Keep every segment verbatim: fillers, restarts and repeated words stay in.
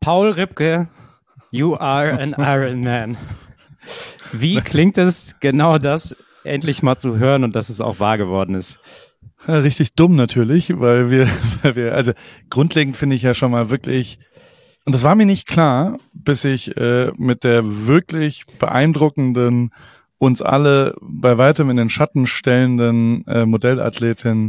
Paul Ripke, you are an Iron Man. Wie klingt es, genau das endlich mal zu hören und dass es auch wahr geworden ist? Ja, richtig dumm natürlich, weil wir, weil wir, also grundlegend finde ich ja schon mal wirklich, und das war mir nicht klar, bis ich äh, mit der wirklich beeindruckenden, uns alle bei weitem in den Schatten stellenden äh, Modellathletin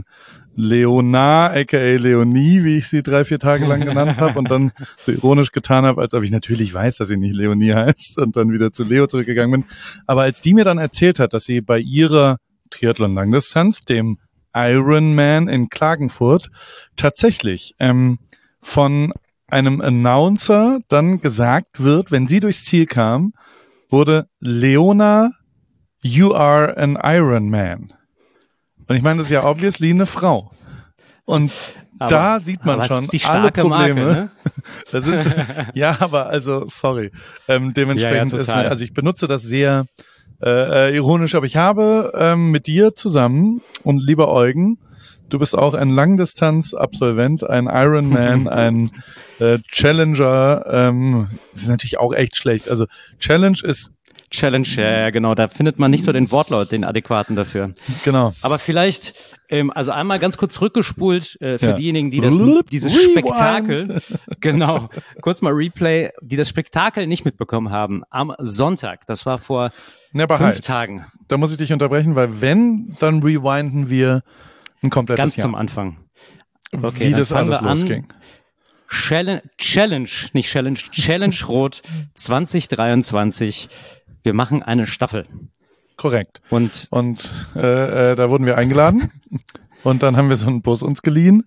Leona, aka Leonie, wie ich sie drei, vier Tage lang genannt habe und dann so ironisch getan habe, als ob ich natürlich weiß, dass sie nicht Leonie heißt und dann wieder zu Leo zurückgegangen bin. Aber als die mir dann erzählt hat, dass sie bei ihrer Triathlon-Langdistanz, dem Ironman in Klagenfurt, tatsächlich ähm, von einem Announcer dann gesagt wird, wenn sie durchs Ziel kam, wurde Leona, you are an Ironman. Und ich meine, das ist ja obviously eine Frau. Und aber, da sieht man schon alle Probleme. Marke, ne? Das sind, ja, aber also, sorry. Ähm, dementsprechend ja, ja, ist, also ich benutze das sehr äh, ironisch, aber ich habe ähm, mit dir zusammen und lieber Eugen, du bist auch ein Langdistanz-Absolvent, ein Ironman, ein äh, Challenger. Ähm, das ist natürlich auch echt schlecht. Also Challenge ist Challenge, ja, genau, da findet man nicht so den Wortlaut, den adäquaten dafür. Genau. Aber vielleicht, ähm, also einmal ganz kurz zurückgespult äh, für ja. diejenigen, die das, dieses Rewind. Spektakel, genau, kurz mal Replay, die das Spektakel nicht mitbekommen haben. Am Sonntag, das war vor ja, fünf halt. Tagen. Da muss ich dich unterbrechen, weil wenn, dann rewinden wir ein komplettes ganz Jahr. Ganz zum Anfang. Okay, wie dann das alles wir losging. An. Challenge, Challenge, nicht Challenge, Challenge Rot zwanzig dreiundzwanzig. Wir machen eine Staffel. Korrekt. Und, und äh, äh, da wurden wir eingeladen und dann haben wir so einen Bus uns geliehen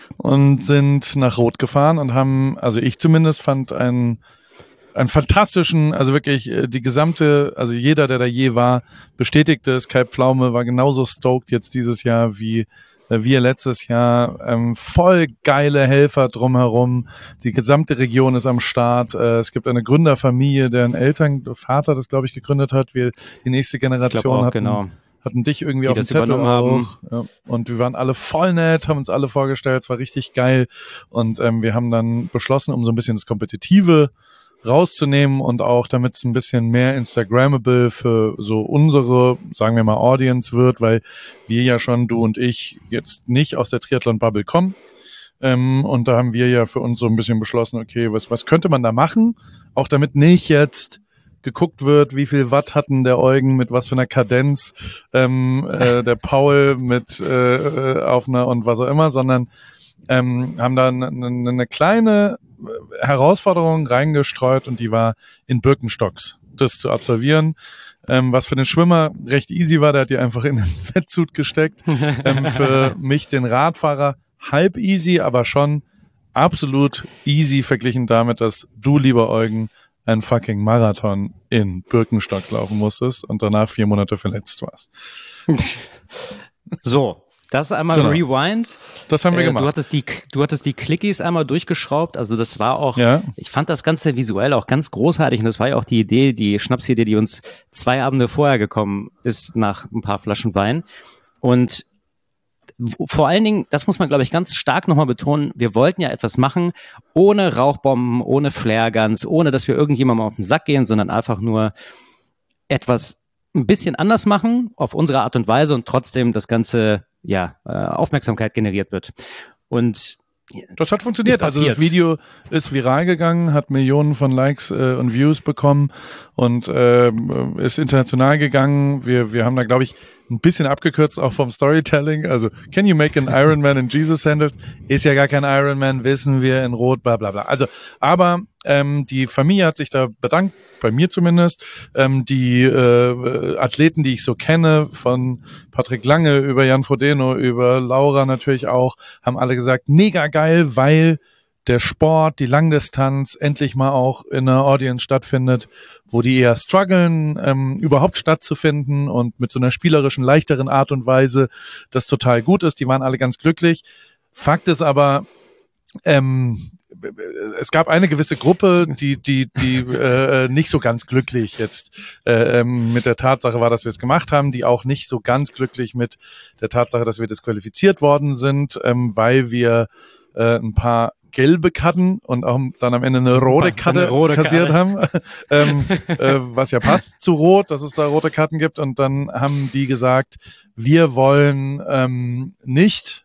und sind nach Rot gefahren und haben, also ich zumindest fand einen, einen fantastischen, also wirklich äh, die gesamte, also jeder, der da je war, bestätigte es. Kai Pflaume war genauso stoked jetzt dieses Jahr wie wir letztes Jahr, ähm, voll geile Helfer drumherum. Die gesamte Region ist am Start. Äh, es gibt eine Gründerfamilie, deren Eltern, Vater das, glaube ich, gegründet hat. Wir, die nächste Generation auch, hatten, genau. hatten dich irgendwie die auf dem Zettel auch. Haben. Ja. Und wir waren alle voll nett, haben uns alle vorgestellt. Es war richtig geil. Und ähm, wir haben dann beschlossen, um so ein bisschen das Kompetitive rauszunehmen und auch damit es ein bisschen mehr Instagrammable für so unsere, sagen wir mal, Audience wird, weil wir ja schon, du und ich, jetzt nicht aus der Triathlon-Bubble kommen. Ähm, und da haben wir ja für uns so ein bisschen beschlossen, okay, was, was könnte man da machen? Auch damit nicht jetzt geguckt wird, wie viel Watt hatten der Eugen, mit was für einer Kadenz, ähm, äh, der Paul mit äh, auf einer und was auch immer, sondern ähm, haben da eine, eine kleine Herausforderung reingestreut und die war in Birkenstocks, das zu absolvieren, ähm, was für den Schwimmer recht easy war, der hat die einfach in den Wetsuit gesteckt, ähm, für mich den Radfahrer halb easy, aber schon absolut easy verglichen damit, dass du, lieber Eugen, einen fucking Marathon in Birkenstocks laufen musstest und danach vier Monate verletzt warst. So. Das ist einmal genau. Rewind. Das haben wir äh, gemacht. Du hattest die, du hattest die Clickies einmal durchgeschraubt. Also das war auch, ja. Ich fand das Ganze visuell auch ganz großartig. Und das war ja auch die Idee, die Schnapsidee, die uns zwei Abende vorher gekommen ist nach ein paar Flaschen Wein. Und vor allen Dingen, das muss man, glaube ich, ganz stark nochmal betonen, wir wollten ja etwas machen, ohne Rauchbomben, ohne Flareguns, ohne dass wir irgendjemandem auf den Sack gehen, sondern einfach nur etwas ein bisschen anders machen, auf unsere Art und Weise und trotzdem das Ganze, ja, Aufmerksamkeit generiert wird. Und das hat funktioniert. Also das Video ist viral gegangen, hat Millionen von Likes äh, und Views bekommen und äh, ist international gegangen. Wir wir haben da, glaube ich, ein bisschen abgekürzt auch vom Storytelling. Also, can you make an Ironman in Jesus Sandals? Ist ja gar kein Ironman, wissen wir, in Rot, bla bla bla. Also, aber ähm, die Familie hat sich da bedankt, bei mir zumindest. Ähm, die äh, Athleten, die ich so kenne, von Patrick Lange über Jan Frodeno, über Laura natürlich auch, haben alle gesagt, mega geil, weil der Sport, die Langdistanz endlich mal auch in einer Audience stattfindet, wo die eher strugglen, ähm, überhaupt stattzufinden und mit so einer spielerischen, leichteren Art und Weise das total gut ist. Die waren alle ganz glücklich. Fakt ist aber, ähm, es gab eine gewisse Gruppe, die die die äh, nicht so ganz glücklich jetzt äh, mit der Tatsache war, dass wir es gemacht haben, die auch nicht so ganz glücklich mit der Tatsache, dass wir disqualifiziert worden sind, ähm, weil wir äh, ein paar gelbe Karten und auch dann am Ende eine rote Karte eine rote kassiert Karte. haben, ähm, äh, was ja passt zu Rot, dass es da rote Karten gibt. Und dann haben die gesagt, wir wollen ähm, nicht,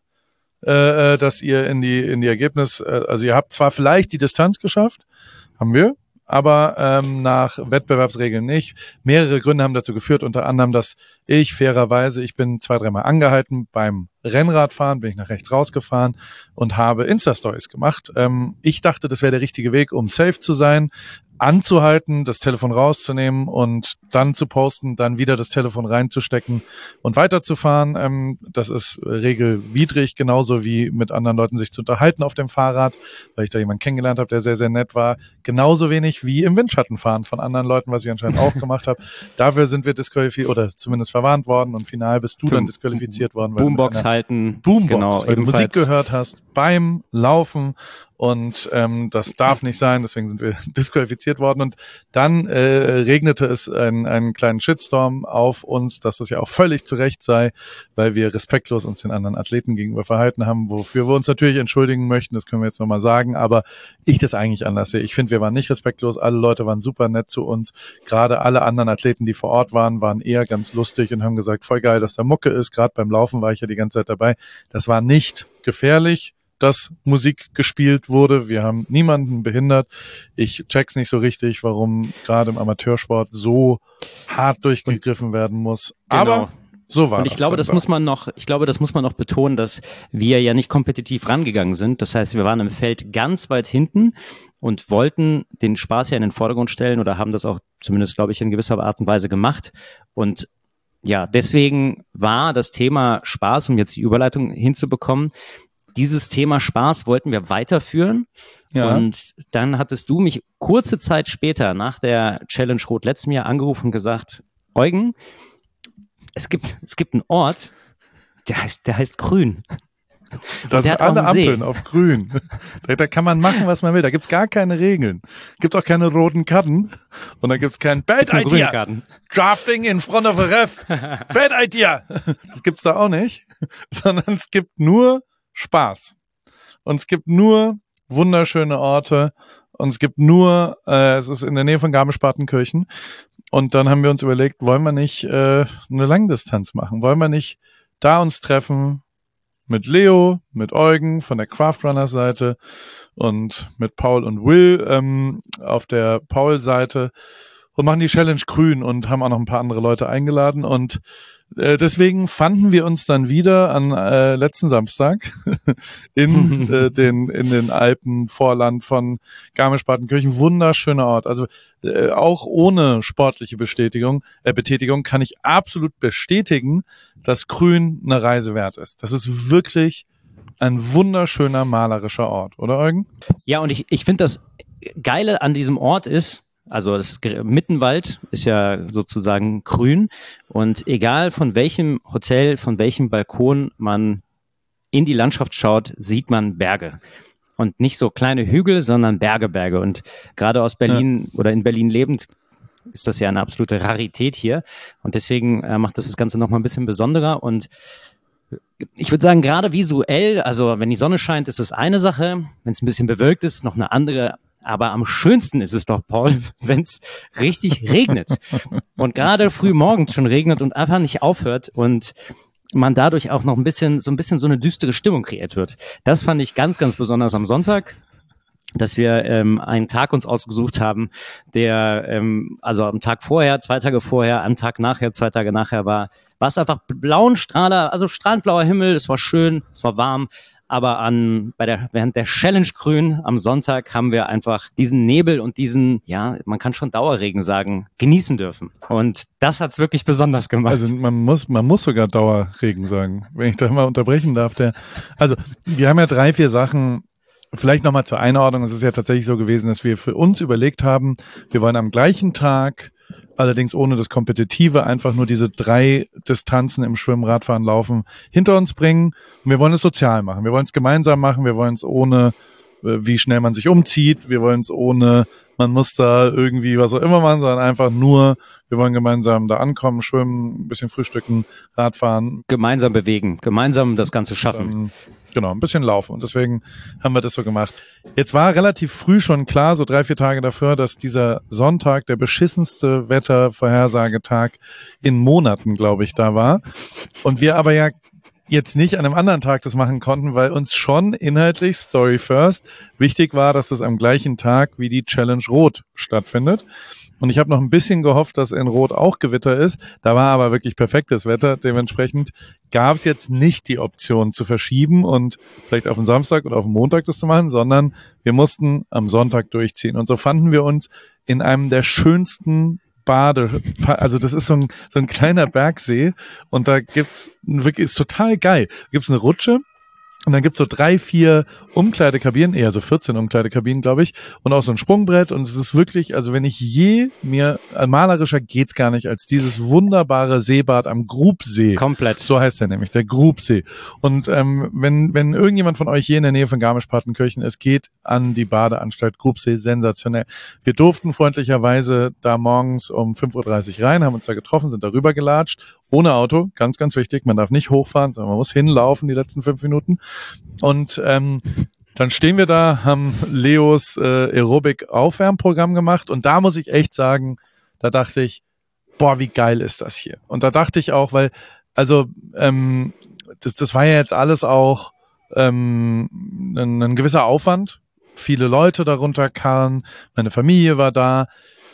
äh, dass ihr in die in die Ergebnis, äh, also ihr habt zwar vielleicht die Distanz geschafft, haben wir, aber ähm, nach Wettbewerbsregeln nicht. Mehrere Gründe haben dazu geführt, unter anderem, dass ich fairerweise, ich bin zwei, dreimal angehalten beim Rennradfahren, bin ich nach rechts rausgefahren und habe Insta-Stories gemacht. Ähm, ich dachte, das wäre der richtige Weg, um safe zu sein, anzuhalten, das Telefon rauszunehmen und dann zu posten, dann wieder das Telefon reinzustecken und weiterzufahren. Ähm, das ist regelwidrig, genauso wie mit anderen Leuten sich zu unterhalten auf dem Fahrrad, weil ich da jemanden kennengelernt habe, der sehr, sehr nett war. Genauso wenig wie im Windschattenfahren von anderen Leuten, was ich anscheinend auch gemacht habe. Dafür sind wir disqualifiziert oder zumindest verwarnt worden und final bist du dann disqualifiziert worden. Weil Boombox halten. Boombox, genau, weil du Musik gehört hast beim Laufen. Und ähm, das darf nicht sein, deswegen sind wir disqualifiziert worden. Und dann äh, regnete es einen, einen kleinen Shitstorm auf uns, dass es ja auch völlig zu Recht sei, weil wir respektlos uns den anderen Athleten gegenüber verhalten haben, wofür wir uns natürlich entschuldigen möchten, das können wir jetzt nochmal sagen, aber ich das eigentlich anders sehe. Ich finde, wir waren nicht respektlos, alle Leute waren super nett zu uns, gerade alle anderen Athleten, die vor Ort waren, waren eher ganz lustig und haben gesagt, voll geil, dass da Mucke ist, gerade beim Laufen war ich ja die ganze Zeit dabei. Das war nicht gefährlich, dass Musik gespielt wurde. Wir haben niemanden behindert. Ich check's nicht so richtig, warum gerade im Amateursport so hart durchgegriffen werden muss. Genau. Aber so war Und ich das glaube, das dann. muss man noch, ich glaube, das muss man noch betonen, dass wir ja nicht kompetitiv rangegangen sind. Das heißt, wir waren im Feld ganz weit hinten und wollten den Spaß ja in den Vordergrund stellen oder haben das auch zumindest, glaube ich, in gewisser Art und Weise gemacht. Und ja, deswegen war das Thema Spaß, um jetzt die Überleitung hinzubekommen, dieses Thema Spaß wollten wir weiterführen. Ja. Und dann hattest du mich kurze Zeit später nach der Challenge Rot letztem Jahr angerufen und gesagt, Eugen, es gibt, es gibt einen Ort, der heißt, der heißt Grün. Da sind alle Ampeln auf Grün. Da, da kann man machen, was man will. Da gibt's gar keine Regeln. Gibt auch keine roten Karten. Und da gibt's kein Bad Idea. Drafting in front of a ref. Bad Idea. Das gibt's da auch nicht. Sondern es gibt nur Spaß. Und es gibt nur wunderschöne Orte. Und es gibt nur, äh, es ist in der Nähe von Garmisch-Partenkirchen. Und dann haben wir uns überlegt, wollen wir nicht äh, eine Langdistanz machen? Wollen wir nicht da uns treffen mit Leo, mit Eugen von der Craftrunners Seite und mit Paul und Will ähm, auf der Paul-Seite und machen die Challenge grün und haben auch noch ein paar andere Leute eingeladen. Und äh, deswegen fanden wir uns dann wieder an äh, letzten Samstag in äh, den in den Alpen Vorland von Garmisch-Partenkirchen. Wunderschöner Ort. Also äh, auch ohne sportliche Bestätigung, äh, Betätigung kann ich absolut bestätigen, dass Grün eine Reise wert ist. Das ist wirklich ein wunderschöner malerischer Ort, oder Eugen? Ja, und ich ich finde, das Geile an diesem Ort ist, also das Mittenwald ist ja sozusagen grün und egal von welchem Hotel, von welchem Balkon man in die Landschaft schaut, sieht man Berge. Und nicht so kleine Hügel, sondern Berge, Berge. Und gerade aus Berlin ja. oder in Berlin lebend ist das ja eine absolute Rarität hier. Und deswegen äh, macht das das Ganze nochmal ein bisschen besonderer. Und ich würde sagen, gerade visuell, also wenn die Sonne scheint, ist das eine Sache. Wenn es ein bisschen bewölkt ist, noch eine andere. Aber am schönsten ist es doch, Paul, wenn es richtig regnet. Und gerade früh morgens schon regnet und einfach nicht aufhört und man dadurch auch noch ein bisschen, so ein bisschen so eine düstere Stimmung kreiert wird. Das fand ich ganz, ganz besonders am Sonntag, dass wir ähm, einen Tag uns ausgesucht haben, der, ähm, also am Tag vorher, zwei Tage vorher, am Tag nachher, zwei Tage nachher war, war es einfach blauen Strahler, also strahlend blauer Himmel, es war schön, es war warm. Aber an, bei der, während der Challenge Grün am Sonntag haben wir einfach diesen Nebel und diesen, ja, man kann schon Dauerregen sagen, genießen dürfen. Und das hat's wirklich besonders gemacht. Also man muss, man muss sogar Dauerregen sagen, wenn ich da mal unterbrechen darf. Der, also wir haben ja drei, vier Sachen, vielleicht nochmal zur Einordnung. Es ist ja tatsächlich so gewesen, dass wir für uns überlegt haben, wir wollen am gleichen Tag, allerdings ohne das Kompetitive, einfach nur diese drei Distanzen im Schwimmen, Radfahren, Laufen hinter uns bringen. Und wir wollen es sozial machen. Wir wollen es gemeinsam machen. Wir wollen es ohne, wie schnell man sich umzieht. Wir wollen es ohne man muss da irgendwie was auch immer machen, sondern einfach nur, wir wollen gemeinsam da ankommen, schwimmen, ein bisschen frühstücken, Radfahren. Gemeinsam bewegen, gemeinsam das Ganze schaffen. Dann, genau, ein bisschen laufen. Und deswegen haben wir das so gemacht. Jetzt war relativ früh schon klar, so drei, vier Tage davor, dass dieser Sonntag der beschissenste Wettervorhersagetag in Monaten, glaube ich, da war. Und wir aber ja jetzt nicht an einem anderen Tag das machen konnten, weil uns schon inhaltlich, Story first, wichtig war, dass es am gleichen Tag wie die Challenge Rot stattfindet. Und ich habe noch ein bisschen gehofft, dass in Rot auch Gewitter ist. Da war aber wirklich perfektes Wetter. Dementsprechend gab es jetzt nicht die Option zu verschieben und vielleicht auf den Samstag oder auf den Montag das zu machen, sondern wir mussten am Sonntag durchziehen. Und so fanden wir uns in einem der schönsten Bade, also das ist so ein, so ein kleiner Bergsee und da gibt's wirklich, ist total geil. Da gibt's eine Rutsche. Und dann gibt's so drei, vier Umkleidekabinen, eher so vierzehn Umkleidekabinen, glaube ich, und auch so ein Sprungbrett. Und es ist wirklich, also wenn ich je mir, malerischer geht's gar nicht, als dieses wunderbare Seebad am Grubsee. Komplett. So heißt er nämlich, der Grubsee. Und ähm, wenn wenn irgendjemand von euch hier in der Nähe von Garmisch-Partenkirchen ist, geht an die Badeanstalt Grubsee, sensationell. Wir durften freundlicherweise da morgens um fünf Uhr dreißig rein, haben uns da getroffen, sind da rüber gelatscht, ohne Auto, ganz, ganz wichtig. Man darf nicht hochfahren, sondern man muss hinlaufen die letzten fünf Minuten. Und ähm, dann stehen wir da, haben Leos äh, Aerobic-Aufwärmprogramm gemacht und da muss ich echt sagen, da dachte ich, boah, wie geil ist das hier. Und da dachte ich auch, weil, also ähm, das, das war ja jetzt alles auch ähm, ein, ein gewisser Aufwand. Viele Leute darunter kamen, meine Familie war da.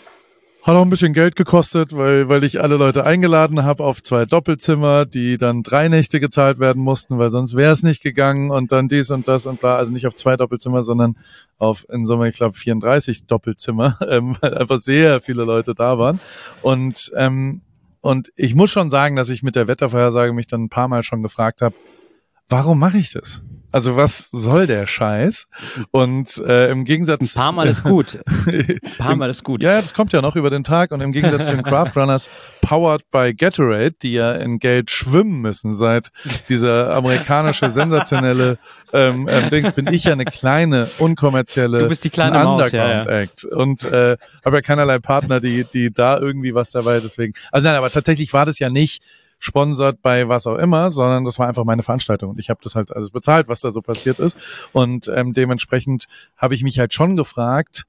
Hat auch ein bisschen Geld gekostet, weil weil ich alle Leute eingeladen habe auf zwei Doppelzimmer, die dann drei Nächte gezahlt werden mussten, weil sonst wäre es nicht gegangen und dann dies und das und bla. Also nicht auf zwei Doppelzimmer, sondern auf in Summe, ich glaube, vierunddreißig Doppelzimmer, ähm, weil einfach sehr viele Leute da waren. Und ähm, und ich muss schon sagen, dass ich mit der Wettervorhersage mich dann ein paar Mal schon gefragt habe, warum mache ich das? Also was soll der Scheiß? Und äh, im Gegensatz... Ein paar Mal ist gut. Ein paar Mal ist gut. Ja, das kommt ja noch über den Tag. Und im Gegensatz zu den Craft Runners, powered by Gatorade, die ja in Geld schwimmen müssen seit dieser amerikanische, sensationelle ähm, ähm, Dings, bin ich ja eine kleine, unkommerzielle du bist die kleine Maus, Underground-Act. Ja, ja. Und äh, habe ja keinerlei Partner, die die da irgendwie was dabei, deswegen... Also nein, aber tatsächlich war das ja nicht sponsert bei was auch immer, sondern das war einfach meine Veranstaltung und ich habe das halt alles bezahlt, was da so passiert ist und ähm, dementsprechend habe ich mich halt schon gefragt,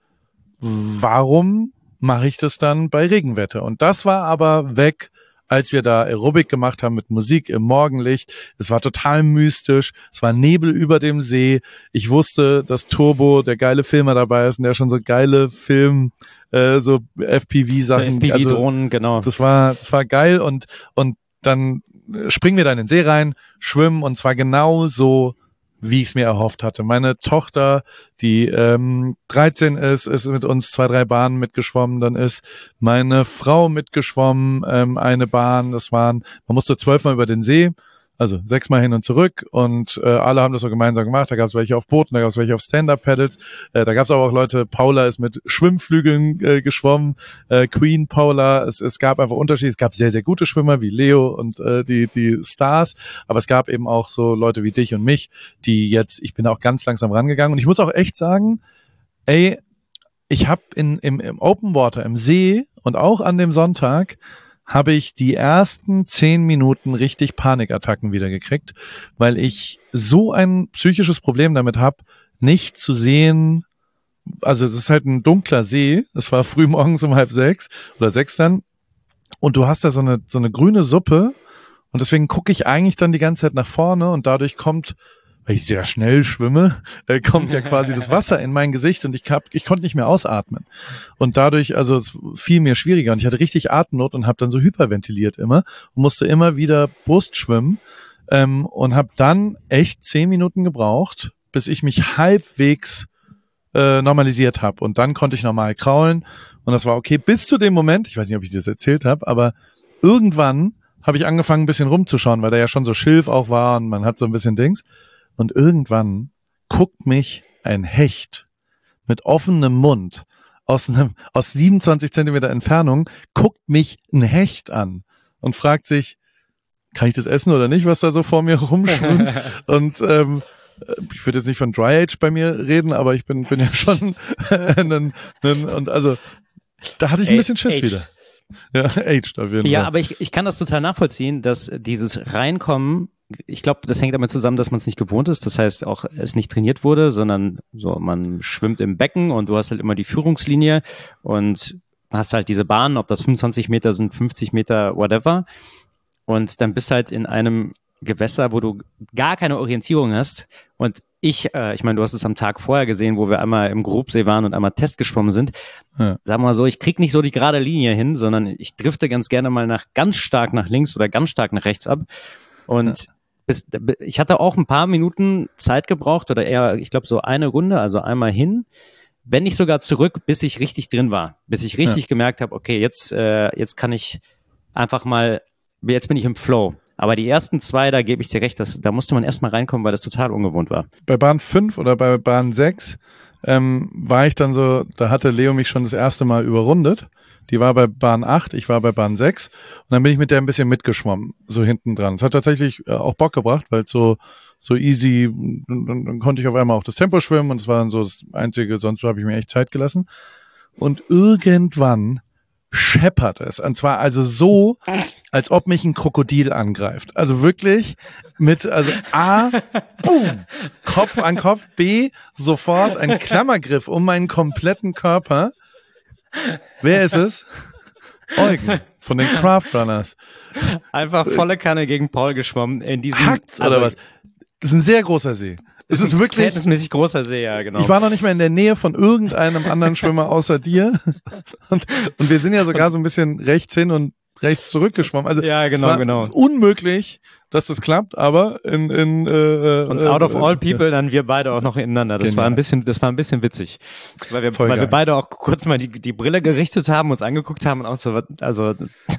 warum mache ich das dann bei Regenwetter? Und das war aber weg, als wir da Aerobic gemacht haben mit Musik im Morgenlicht. Es war total mystisch, es war Nebel über dem See. Ich wusste, dass Turbo, der geile Filmer dabei ist und der schon so geile Film äh, so F P V-Sachen, F P V-Drohnen, also, genau. Das war, das war geil und und dann springen wir da in den See rein, schwimmen und zwar genau so, wie ich es mir erhofft hatte. Meine Tochter, die ähm, dreizehn ist, ist mit uns zwei, drei Bahnen mitgeschwommen. Dann ist meine Frau mitgeschwommen, ähm, eine Bahn. Das waren, man musste zwölfmal über den See, also sechsmal hin und zurück und äh, alle haben das so gemeinsam gemacht. Da gab es welche auf Booten, da gab es welche auf Stand-Up-Paddles. Äh, da gab es aber auch Leute, Paula ist mit Schwimmflügeln äh, geschwommen, äh, Queen Paula. Es, es gab einfach Unterschiede. Es gab sehr, sehr gute Schwimmer wie Leo und äh, die die Stars. Aber es gab eben auch so Leute wie dich und mich, die jetzt, ich bin auch ganz langsam rangegangen. Und ich muss auch echt sagen, ey, ich habe in im, im Open Water, im See und auch an dem Sonntag habe ich die ersten zehn Minuten richtig Panikattacken wieder gekriegt, weil ich so ein psychisches Problem damit habe, nicht zu sehen, also das ist halt ein dunkler See, das war früh morgens um halb sechs oder sechs dann und du hast da so eine so eine grüne Suppe und deswegen gucke ich eigentlich dann die ganze Zeit nach vorne und dadurch kommt, weil ich sehr schnell schwimme, äh, kommt ja quasi das Wasser in mein Gesicht und ich hab, ich konnte nicht mehr ausatmen. Und dadurch, also es fiel mir schwieriger und ich hatte richtig Atemnot und habe dann so hyperventiliert immer und musste immer wieder Brust schwimmen ähm, und habe dann echt zehn Minuten gebraucht, bis ich mich halbwegs äh, normalisiert habe. Und dann konnte ich normal kraulen und das war okay. Bis zu dem Moment, ich weiß nicht, ob ich das erzählt habe, aber irgendwann habe ich angefangen, ein bisschen rumzuschauen, weil da ja schon so Schilf auch war und man hat so ein bisschen Dings. Und irgendwann guckt mich ein Hecht mit offenem Mund aus einem, aus siebenundzwanzig Zentimeter Entfernung, guckt mich ein Hecht an und fragt sich, kann ich das essen oder nicht, was da so vor mir rumschwimmt? und ähm, ich würde jetzt nicht von Dry Age bei mir reden, aber ich bin, bin ja schon ein, ein, und also da hatte ich ein bisschen Schiss Aged. wieder. Ja, aged auf jeden Ja, Fall. aber ich, ich kann das total nachvollziehen, dass dieses Reinkommen, ich glaube, das hängt damit zusammen, dass man es nicht gewohnt ist. Das heißt, auch es nicht trainiert wurde, sondern so, man schwimmt im Becken und du hast halt immer die Führungslinie und hast halt diese Bahnen, ob das fünfundzwanzig Meter sind, fünfzig Meter, whatever. Und dann bist du halt in einem Gewässer, wo du gar keine Orientierung hast. Und ich, äh, ich meine, du hast es am Tag vorher gesehen, wo wir einmal im Grobsee waren und einmal Test geschwommen sind. Ja. Sagen wir mal so, ich krieg nicht so die gerade Linie hin, sondern ich drifte ganz gerne mal nach ganz stark nach links oder ganz stark nach rechts ab. Und ja. bis, ich hatte auch ein paar Minuten Zeit gebraucht oder eher, ich glaube, so eine Runde, also einmal hin, wenn nicht sogar zurück, bis ich richtig drin war, bis ich richtig ja. gemerkt habe, okay, jetzt, äh, jetzt kann ich einfach mal, jetzt bin ich im Flow. Aber die ersten zwei, da gebe ich dir recht, das, da musste man erstmal reinkommen, weil das total ungewohnt war. Bei Bahn fünf oder bei Bahn sechs ähm, war ich dann so, da hatte Leo mich schon das erste Mal überrundet. Die war bei Bahn acht, ich war bei Bahn sechs und dann bin ich mit der ein bisschen mitgeschwommen, so hinten dran. Es hat tatsächlich äh, auch Bock gebracht, weil es so, so easy, dann, dann, dann konnte ich auf einmal auch das Tempo schwimmen und es war dann so das Einzige, sonst habe ich mir echt Zeit gelassen. Und irgendwann scheppert es. Und zwar also so, als ob mich ein Krokodil angreift. Also wirklich mit, also A, boom, Kopf an Kopf, B, sofort ein Klammergriff um meinen kompletten Körper. Wer ist es? Eugen von den Craft Runners. Einfach volle Kanne gegen Paul geschwommen in diesem... Hackt oder also, was? Das ist ein sehr großer See. Es ist wirklich verhältnismäßig großer See, ja, genau. Ich war noch nicht mehr in der Nähe von irgendeinem anderen Schwimmer außer dir. Und, und wir sind ja sogar so ein bisschen rechts hin und rechts zurückgeschwommen. Also ja, genau, es war genau. unmöglich, dass das klappt, aber in, in äh, und out of all people dann wir beide auch noch ineinander. Das genau. war ein bisschen, das war ein bisschen witzig, weil wir, Voll weil geil. wir beide auch kurz mal die die Brille gerichtet haben, uns angeguckt haben und auch so, also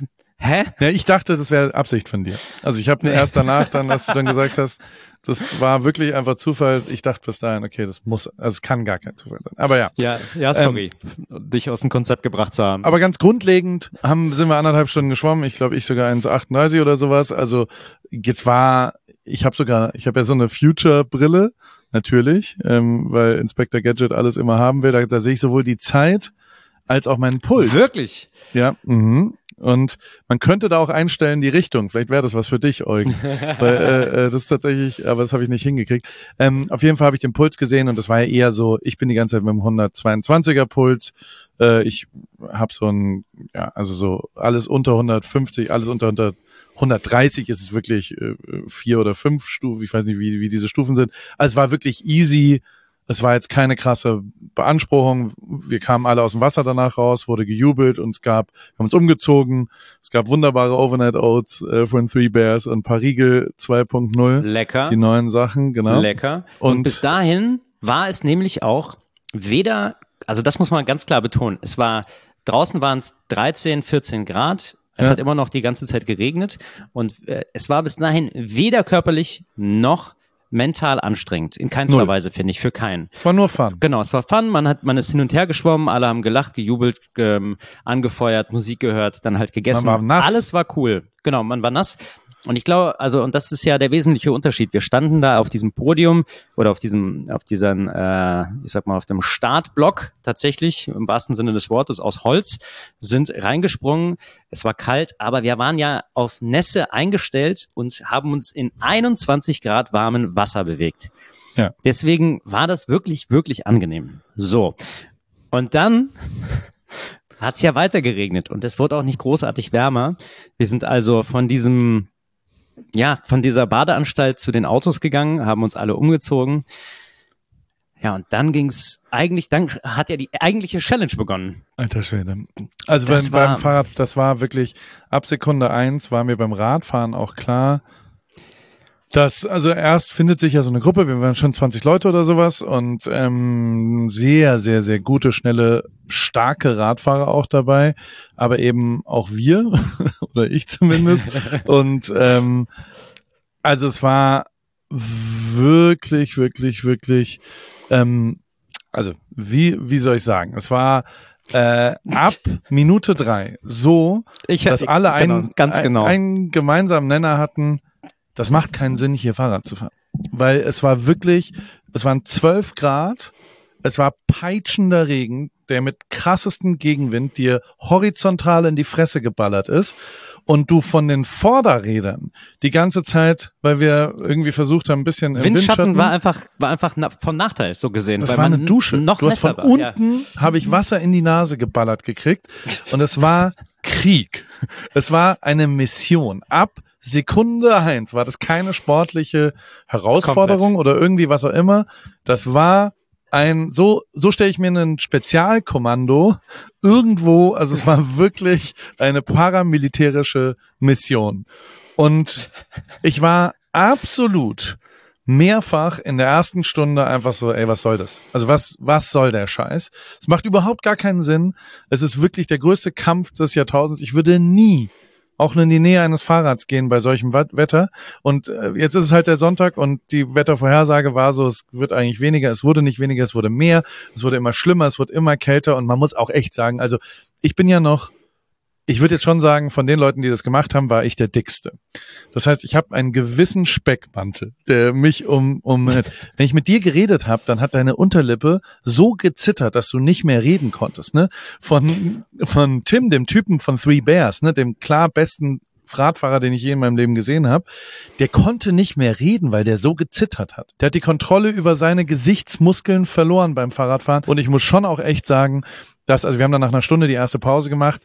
hä? Ja, ich dachte, das wäre Absicht von dir. Also ich habe nee. erst danach dann, als du dann gesagt hast, das war wirklich einfach Zufall. Ich dachte bis dahin, okay, das muss, also es kann gar kein Zufall sein. Aber ja. Ja, ja, sorry, ähm, dich aus dem Konzept gebracht zu haben. Aber ganz grundlegend haben, sind wir anderthalb Stunden geschwommen. Ich glaube, ich sogar eins achtunddreißig oder sowas. Also jetzt war, ich habe sogar, ich habe ja so eine Future-Brille, natürlich, ähm, weil Inspector Gadget alles immer haben will. Da, da sehe ich sowohl die Zeit als auch meinen Puls. Wirklich? Ja, mhm. Und man könnte da auch einstellen die Richtung. Vielleicht wäre das was für dich, Eugen. Weil äh, das ist tatsächlich, aber das habe ich nicht hingekriegt. Ähm, auf jeden Fall habe ich den Puls gesehen und das war ja eher so, ich bin die ganze Zeit mit dem hundertzweiundzwanziger Puls. Äh, ich habe so ein, ja, also so alles unter hundertfünfzig, alles unter, unter hundertdreißig ist es wirklich äh, vier oder fünf Stufen. Ich weiß nicht, wie, wie diese Stufen sind. Also es war wirklich easy. Es war jetzt keine krasse Beanspruchung. Wir kamen alle aus dem Wasser danach raus, wurde gejubelt und es gab, wir haben uns umgezogen. Es gab wunderbare Overnight Oats äh, von Three Bears und ein paar Riegel zwei Punkt null. Lecker. Die neuen Sachen, genau. Lecker. Und, und bis dahin war es nämlich auch weder, also das muss man ganz klar betonen, es war, draußen waren es dreizehn, vierzehn Grad. Es ja. hat immer noch die ganze Zeit geregnet und äh, es war bis dahin weder körperlich noch mental anstrengend. In keinster Null. Weise, finde ich, für keinen. Es war nur Fun. Genau, es war Fun. Man hat, man ist hin und her geschwommen, alle haben gelacht, gejubelt, ähm, angefeuert, Musik gehört, dann halt gegessen. Man war nass. Alles war cool. Genau, man war nass. Und ich glaube, also, und das ist ja der wesentliche Unterschied. Wir standen da auf diesem Podium oder auf diesem, auf diesen, äh, ich sag mal, auf dem Startblock tatsächlich, im wahrsten Sinne des Wortes, aus Holz, sind reingesprungen. Es war kalt, aber wir waren ja auf Nässe eingestellt und haben uns in einundzwanzig Grad warmen Wasser bewegt. Ja. Deswegen war das wirklich, wirklich angenehm. So. Und dann hat es ja weiter geregnet und es wurde auch nicht großartig wärmer. Wir sind also von diesem, ja, von dieser Badeanstalt zu den Autos gegangen, haben uns alle umgezogen. Ja, und dann ging's eigentlich, dann hat ja die eigentliche Challenge begonnen. Alter Schwede. Also beim, war, beim Fahrrad, das war wirklich, ab Sekunde eins war mir beim Radfahren auch klar, dass, also erst findet sich ja so eine Gruppe, wir waren schon zwanzig Leute oder sowas und ähm, sehr, sehr, sehr gute, schnelle, starke Radfahrer auch dabei, aber eben auch wir, oder ich zumindest. Und ähm, also es war wirklich, wirklich, wirklich, ähm, also wie, wie soll ich sagen, es war äh, ab Minute drei so, ich, dass alle genau, einen, ganz genau. einen gemeinsamen Nenner hatten, das macht keinen Sinn, hier Fahrrad zu fahren. weil es war wirklich, es waren zwölf Grad, es war peitschender Regen, der mit krassesten Gegenwind dir horizontal in die Fresse geballert ist und du von den Vorderrädern die ganze Zeit, weil wir irgendwie versucht haben, ein bisschen im Windschatten, Windschatten war einfach, war einfach na, von Nachteil, so gesehen. Das weil war man eine Dusche. Noch du hast von war, unten, ja. habe ich Wasser in die Nase geballert gekriegt und es war Krieg. Es war eine Mission. Ab Sekunde eins war das keine sportliche Herausforderung Komplett. oder irgendwie was auch immer. Das war ein, so, so stelle ich mir ein Spezialkommando irgendwo, also es war wirklich eine paramilitärische Mission. Und ich war absolut mehrfach in der ersten Stunde einfach so, ey, was soll das? Also was, was soll der Scheiß? Es macht überhaupt gar keinen Sinn. Es ist wirklich der größte Kampf des Jahrtausends. Ich würde nie auch in die Nähe eines Fahrrads gehen bei solchem Wetter. Und äh, jetzt ist es halt der Sonntag und die Wettervorhersage war so, es wird eigentlich weniger, es wurde nicht weniger, es wurde mehr, es wurde immer schlimmer, es wurde immer kälter und man muss auch echt sagen, also ich bin ja noch, ich würde jetzt schon sagen, von den Leuten, die das gemacht haben, war ich der Dickste. Das heißt, ich habe einen gewissen Speckmantel, der mich um, um, wenn ich mit dir geredet habe, dann hat deine Unterlippe so gezittert, dass du nicht mehr reden konntest, ne? Von, von Tim, dem Typen von Three Bears, ne? Dem klar besten Radfahrer, den ich je in meinem Leben gesehen habe, der konnte nicht mehr reden, weil der so gezittert hat. Der hat die Kontrolle über seine Gesichtsmuskeln verloren beim Fahrradfahren und ich muss schon auch echt sagen, dass, also wir haben dann nach einer Stunde die erste Pause gemacht.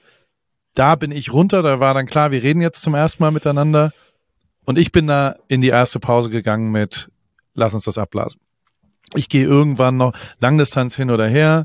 Da bin ich runter, da war dann klar, wir reden jetzt zum ersten Mal miteinander und ich bin da in die erste Pause gegangen mit, lass uns das abblasen. Ich gehe irgendwann noch Langdistanz hin oder her,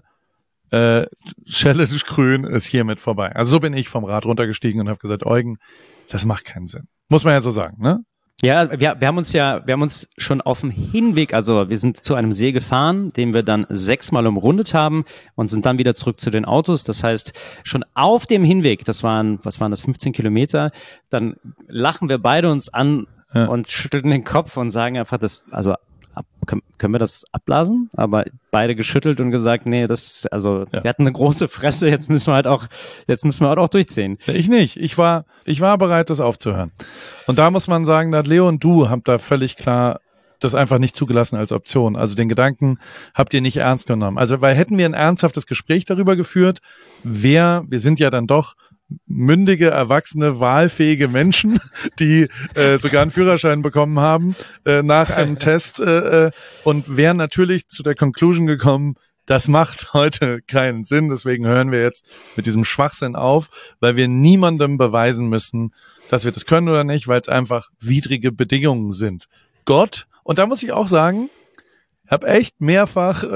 äh, Challenge Grün ist hiermit vorbei. Also so bin ich vom Rad runtergestiegen und habe gesagt, Eugen, das macht keinen Sinn. Muss man ja so sagen, ne? Ja, wir, wir haben uns ja, wir haben uns schon auf dem Hinweg, also wir sind zu einem See gefahren, den wir dann sechsmal umrundet haben und sind dann wieder zurück zu den Autos. Das heißt, schon auf dem Hinweg, das waren, was waren das, fünfzehn Kilometer, dann lachen wir beide uns an ja. und schütteln den Kopf und sagen einfach, das, also ab, können, können wir das abblasen? Aber beide geschüttelt und gesagt, nee, das, also ja. wir hatten eine große Fresse, jetzt müssen wir halt auch, jetzt müssen wir halt auch durchziehen. Ich nicht. Ich war, ich war bereit, das aufzuhören. Und da muss man sagen, dass Leo und du habt da völlig klar das einfach nicht zugelassen als Option. Also den Gedanken habt ihr nicht ernst genommen. Also weil hätten wir ein ernsthaftes Gespräch darüber geführt, wer, wir sind ja dann doch mündige, erwachsene, wahlfähige Menschen, die äh, sogar einen Führerschein bekommen haben äh, nach einem Test äh, und wären natürlich zu der Conclusion gekommen, das macht heute keinen Sinn. Deswegen hören wir jetzt mit diesem Schwachsinn auf, weil wir niemandem beweisen müssen, dass wir das können oder nicht, weil es einfach widrige Bedingungen sind. Gott, und da muss ich auch sagen, ich habe echt mehrfach,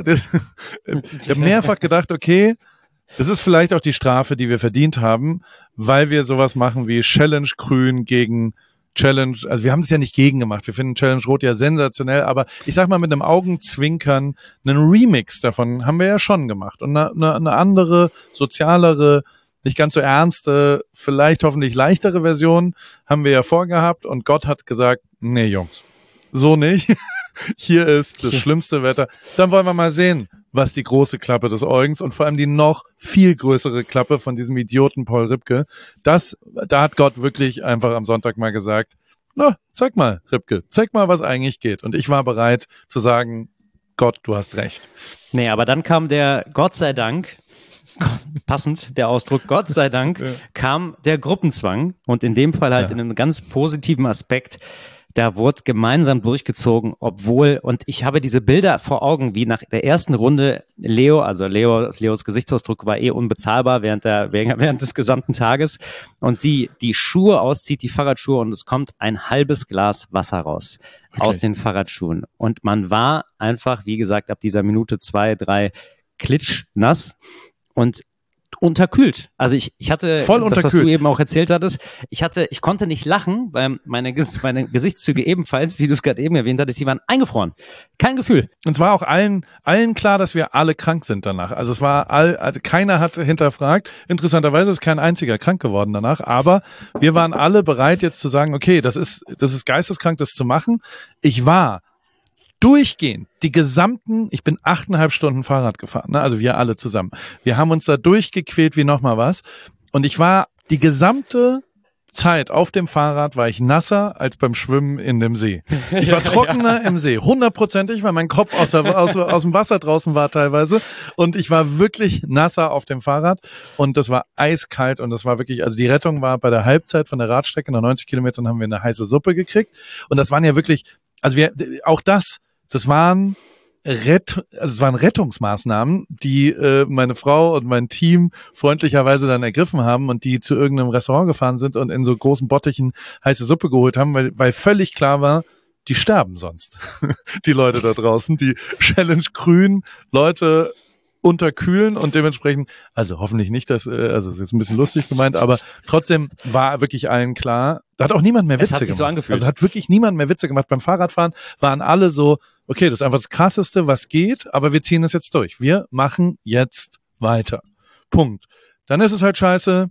ich habe mehrfach gedacht, okay, das ist vielleicht auch die Strafe, die wir verdient haben, weil wir sowas machen wie Challenge Grün gegen Challenge, also wir haben es ja nicht gegen gemacht, wir finden Challenge Rot ja sensationell, aber ich sag mal mit einem Augenzwinkern, einen Remix davon haben wir ja schon gemacht und eine, eine, eine andere, sozialere, nicht ganz so ernste, vielleicht hoffentlich leichtere Version haben wir ja vorgehabt und Gott hat gesagt, nee Jungs, so nicht, hier ist das schlimmste Wetter, dann wollen wir mal sehen, was die große Klappe des Eugens und vor allem die noch viel größere Klappe von diesem Idioten Paul Ripke, das, da hat Gott wirklich einfach am Sonntag mal gesagt, na, zeig mal, Ripke, zeig mal, was eigentlich geht. Und ich war bereit zu sagen, Gott, du hast recht. Nee, aber dann kam der, Gott sei Dank, passend der Ausdruck, Gott sei Dank, ja. kam der Gruppenzwang und in dem Fall halt ja. in einem ganz positiven Aspekt, da wurde gemeinsam durchgezogen, obwohl, und ich habe diese Bilder vor Augen, wie nach der ersten Runde Leo, also Leo, Leos Gesichtsausdruck war eh unbezahlbar während der, während des gesamten Tages und sie die Schuhe auszieht, die Fahrradschuhe und es kommt ein halbes Glas Wasser raus okay. aus den Fahrradschuhen und man war einfach, wie gesagt, ab dieser Minute zwei, drei klitschnass und unterkühlt. Also ich, ich hatte, Voll das, was du eben auch erzählt hattest, ich hatte, ich konnte nicht lachen, weil meine, meine Gesichtszüge ebenfalls, wie du es gerade eben erwähnt hattest, die waren eingefroren. Kein Gefühl. Und es war auch allen, allen klar, dass wir alle krank sind danach. Also es war all, also keiner hat hinterfragt. Interessanterweise ist kein einziger krank geworden danach, aber wir waren alle bereit jetzt zu sagen, okay, das ist, das ist geisteskrank, das zu machen. Ich war durchgehend, die gesamten, ich bin achteinhalb Stunden Fahrrad gefahren, ne? Also wir alle zusammen. Wir haben uns da durchgequält wie nochmal was. Und ich war die gesamte Zeit auf dem Fahrrad war ich nasser als beim Schwimmen in dem See. Ich war trockener ja. im See, hundertprozentig, weil mein Kopf aus, der, aus, aus dem Wasser draußen war teilweise und ich war wirklich nasser auf dem Fahrrad und das war eiskalt und das war wirklich, also die Rettung war bei der Halbzeit von der Radstrecke, nach neunzig Kilometern haben wir eine heiße Suppe gekriegt und das waren ja wirklich, also wir, auch das, das waren Rett, also es waren Rettungsmaßnahmen, die äh, meine Frau und mein Team freundlicherweise dann ergriffen haben und die zu irgendeinem Restaurant gefahren sind und in so großen Bottichen heiße Suppe geholt haben, weil, weil völlig klar war, die sterben sonst. Die Leute da draußen, die Challenge Grün Leute unterkühlen und dementsprechend, also hoffentlich nicht, dass, äh, also es ist jetzt ein bisschen lustig gemeint, aber trotzdem war wirklich allen klar, da hat auch niemand mehr Witze es hat sich gemacht. So angefühlt. Also hat wirklich niemand mehr Witze gemacht. Beim Fahrradfahren waren alle so, okay, das ist einfach das Krasseste, was geht, aber wir ziehen das jetzt durch. Wir machen jetzt weiter. Punkt. Dann ist es halt scheiße.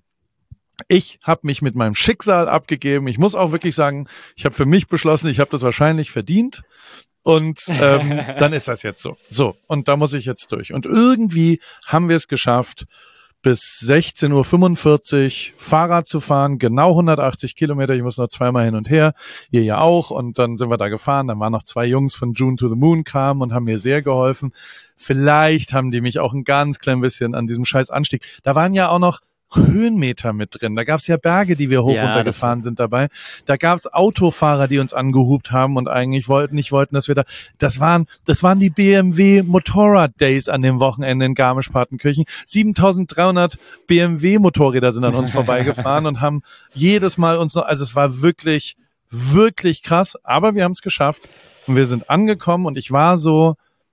Ich habe mich mit meinem Schicksal abgegeben. Ich muss auch wirklich sagen, ich habe für mich beschlossen, ich habe das wahrscheinlich verdient. Und ähm, dann ist das jetzt so. So, und da muss ich jetzt durch. Und irgendwie haben wir es geschafft, bis sechzehn Uhr fünfundvierzig Fahrrad zu fahren, genau hundertachtzig Kilometer. Ich muss noch zweimal hin und her, ihr ja auch. Und dann sind wir da gefahren. Dann waren noch zwei Jungs von June to the Moon kamen und haben mir sehr geholfen. Vielleicht haben die mich auch ein ganz klein bisschen an diesem scheiß Anstieg. Da waren ja auch noch Höhenmeter mit drin. Da gab es ja Berge, die wir hoch ja, runtergefahren sind dabei. Da gab es Autofahrer, die uns angehupt haben und eigentlich wollten nicht wollten, dass wir da. Das waren, das waren die B M W Motorrad Days an dem Wochenende in Garmisch-Partenkirchen. siebentausenddreihundert B M W Motorräder sind an uns vorbeigefahren und haben jedes Mal uns noch. Also es war wirklich, wirklich krass. Aber wir haben es geschafft und wir sind angekommen und ich war so,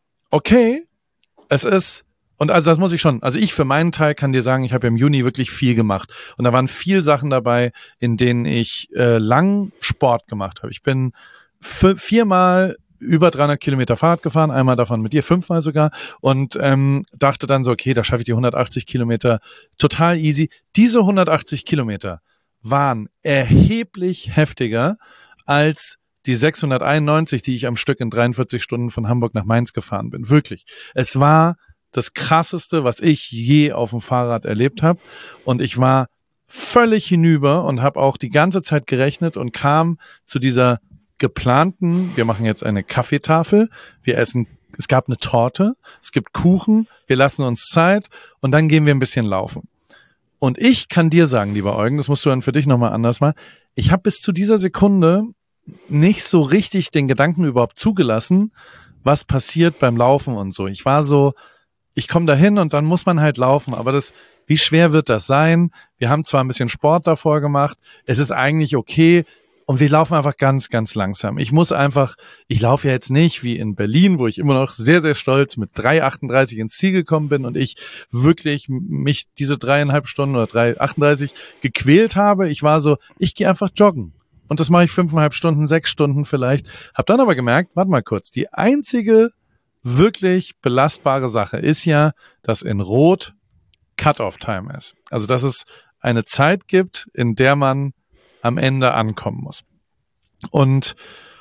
okay, es ist. Und also das muss ich schon, also ich für meinen Teil kann dir sagen, ich habe im Juni wirklich viel gemacht. Und da waren viel Sachen dabei, in denen ich äh, lang Sport gemacht habe. Ich bin f- viermal über dreihundert Kilometer Fahrrad gefahren, einmal davon mit dir, fünfmal sogar. Und ähm, dachte dann so, okay, da schaffe ich die hundertachtzig Kilometer total easy. Diese hundertachtzig Kilometer waren erheblich heftiger als die sechshunderteinundneunzig, die ich am Stück in dreiundvierzig Stunden von Hamburg nach Mainz gefahren bin. Wirklich. Es war das Krasseste, was ich je auf dem Fahrrad erlebt habe. Und ich war völlig hinüber und habe auch die ganze Zeit gerechnet und kam zu dieser geplanten, wir machen jetzt eine Kaffeetafel, wir essen, es gab eine Torte, es gibt Kuchen, wir lassen uns Zeit und dann gehen wir ein bisschen laufen. Und ich kann dir sagen, lieber Eugen, das musst du dann für dich nochmal anders machen, ich habe bis zu dieser Sekunde nicht so richtig den Gedanken überhaupt zugelassen, was passiert beim Laufen und so. Ich war so, ich komme da hin und dann muss man halt laufen. Aber das, wie schwer wird das sein? Wir haben zwar ein bisschen Sport davor gemacht. Es ist eigentlich okay. Und wir laufen einfach ganz, ganz langsam. Ich muss einfach, ich laufe ja jetzt nicht wie in Berlin, wo ich immer noch sehr, sehr stolz mit drei achtunddreißig ins Ziel gekommen bin und ich wirklich mich diese dreieinhalb Stunden oder drei achtunddreißig gequält habe. Ich war so, ich gehe einfach joggen. Und das mache ich fünfeinhalb Stunden, sechs Stunden vielleicht. Hab dann aber gemerkt, warte mal kurz, die einzige wirklich belastbare Sache ist ja, dass in Rot Cut-off-Time ist. Also, dass es eine Zeit gibt, in der man am Ende ankommen muss. Und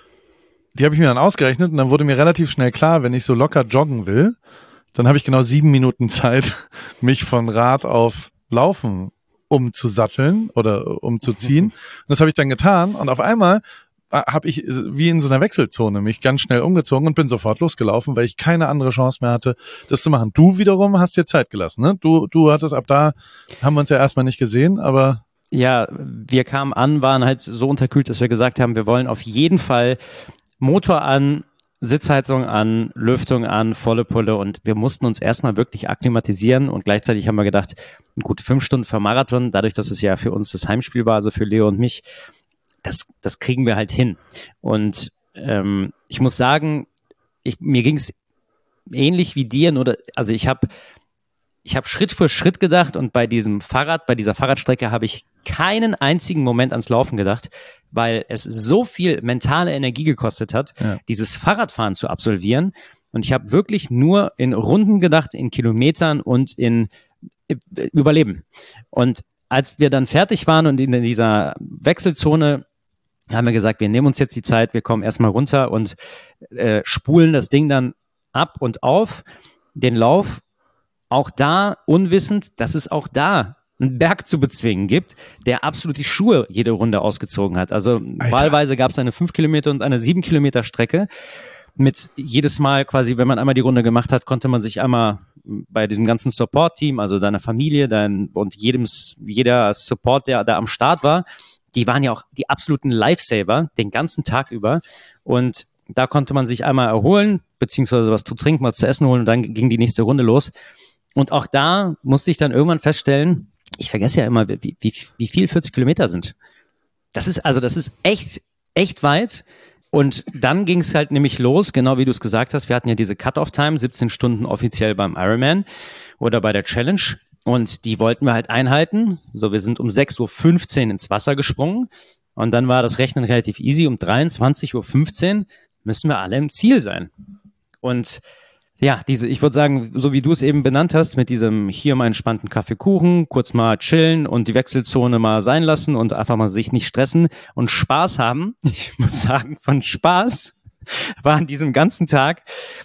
die habe ich mir dann ausgerechnet und dann wurde mir relativ schnell klar, wenn ich so locker joggen will, dann habe ich genau sieben Minuten Zeit, mich von Rad auf Laufen umzusatteln oder umzuziehen. Und das habe ich dann getan und auf einmal habe ich wie in so einer Wechselzone mich ganz schnell umgezogen und bin sofort losgelaufen, weil ich keine andere Chance mehr hatte, das zu machen. Du wiederum hast dir Zeit gelassen, ne? Du, du hattest ab da, haben wir uns ja erstmal nicht gesehen, aber... Ja, wir kamen an, waren halt so unterkühlt, dass wir gesagt haben, wir wollen auf jeden Fall Motor an, Sitzheizung an, Lüftung an, volle Pulle und wir mussten uns erstmal wirklich akklimatisieren und gleichzeitig haben wir gedacht, gut, fünf Stunden für Marathon, dadurch, dass es ja für uns das Heimspiel war, also für Leo und mich, das, das kriegen wir halt hin. Und ähm, ich muss sagen, ich, mir ging es ähnlich wie dir, nur, also ich habe ich hab Schritt für Schritt gedacht und bei diesem Fahrrad, bei dieser Fahrradstrecke habe ich keinen einzigen Moment ans Laufen gedacht, weil es so viel mentale Energie gekostet hat, ja. dieses Fahrradfahren zu absolvieren. Und ich habe wirklich nur in Runden gedacht, in Kilometern und in Überleben. Und als wir dann fertig waren und in dieser Wechselzone haben wir gesagt, wir nehmen uns jetzt die Zeit, wir kommen erstmal runter und äh, spulen das Ding dann ab und auf, den Lauf, auch da unwissend, dass es auch da einen Berg zu bezwingen gibt, der absolut die Schuhe jede Runde ausgezogen hat. Also Alter. wahlweise gab es eine fünf Kilometer und eine sieben Kilometer Strecke. Mit jedes Mal quasi, wenn man einmal die Runde gemacht hat, konnte man sich einmal bei diesem ganzen Support-Team, also deiner Familie, dein und jedem jeder Support, der da am Start war, die waren ja auch die absoluten Lifesaver den ganzen Tag über. Und da konnte man sich einmal erholen, beziehungsweise was zu trinken, was zu essen holen und dann ging die nächste Runde los. Und auch da musste ich dann irgendwann feststellen, ich vergesse ja immer, wie, wie, wie viel vierzig Kilometer sind. Das ist, also das ist echt, echt weit. Und dann ging es halt nämlich los, genau wie du es gesagt hast, wir hatten ja diese Cut-Off-Time, siebzehn Stunden offiziell beim Ironman oder bei der Challenge und die wollten wir halt einhalten. So, wir sind um sechs Uhr fünfzehn ins Wasser gesprungen und dann war das Rechnen relativ easy, um dreiundzwanzig Uhr fünfzehn müssen wir alle im Ziel sein. Und ja, diese, ich würde sagen, so wie du es eben benannt hast, mit diesem hier mal entspannten Kaffeekuchen, kurz mal chillen und die Wechselzone mal sein lassen und einfach mal sich nicht stressen und Spaß haben. Ich muss sagen, von Spaß war an diesem ganzen Tag,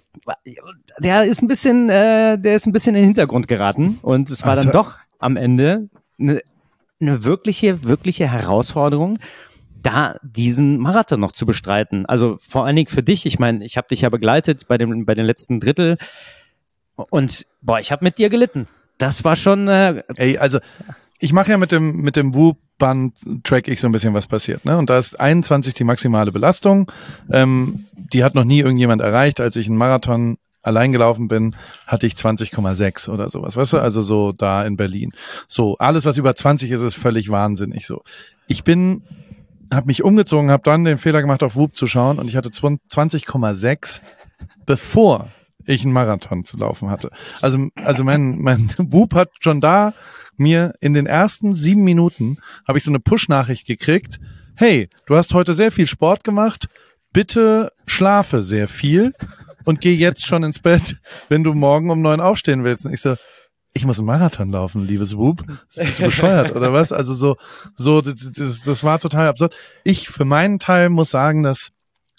der ist ein bisschen, äh, der ist ein bisschen in den Hintergrund geraten und es war dann doch am Ende eine, eine wirkliche, wirkliche Herausforderung, da diesen Marathon noch zu bestreiten. Also vor allen Dingen für dich. Ich meine, ich habe dich ja begleitet bei dem bei den letzten Drittel und boah, ich habe mit dir gelitten. Das war schon. Äh, Ey, also ich mache ja mit dem mit dem Whoop-Band track ich so ein bisschen, was passiert, ne? Und da ist einundzwanzig die maximale Belastung. Ähm, die hat noch nie irgendjemand erreicht. Als ich einen Marathon allein gelaufen bin, hatte ich zwanzig Komma sechs oder sowas, weißt du? Also so da in Berlin. So alles, was über zwanzig ist, ist völlig wahnsinnig. So, ich bin habe mich umgezogen, habe dann den Fehler gemacht, auf Whoop zu schauen und ich hatte zwanzig Komma sechs, bevor ich einen Marathon zu laufen hatte. Also also mein mein Whoop hat schon da mir in den ersten sieben Minuten habe ich so eine Push-Nachricht gekriegt. Hey, du hast heute sehr viel Sport gemacht. Bitte schlafe sehr viel und geh jetzt schon ins Bett, wenn du morgen um neun aufstehen willst. Und ich so, ich muss einen Marathon laufen, liebes Whoop. Bist du bescheuert, oder was? Also so, so, das, das, das war total absurd. Ich für meinen Teil muss sagen, dass,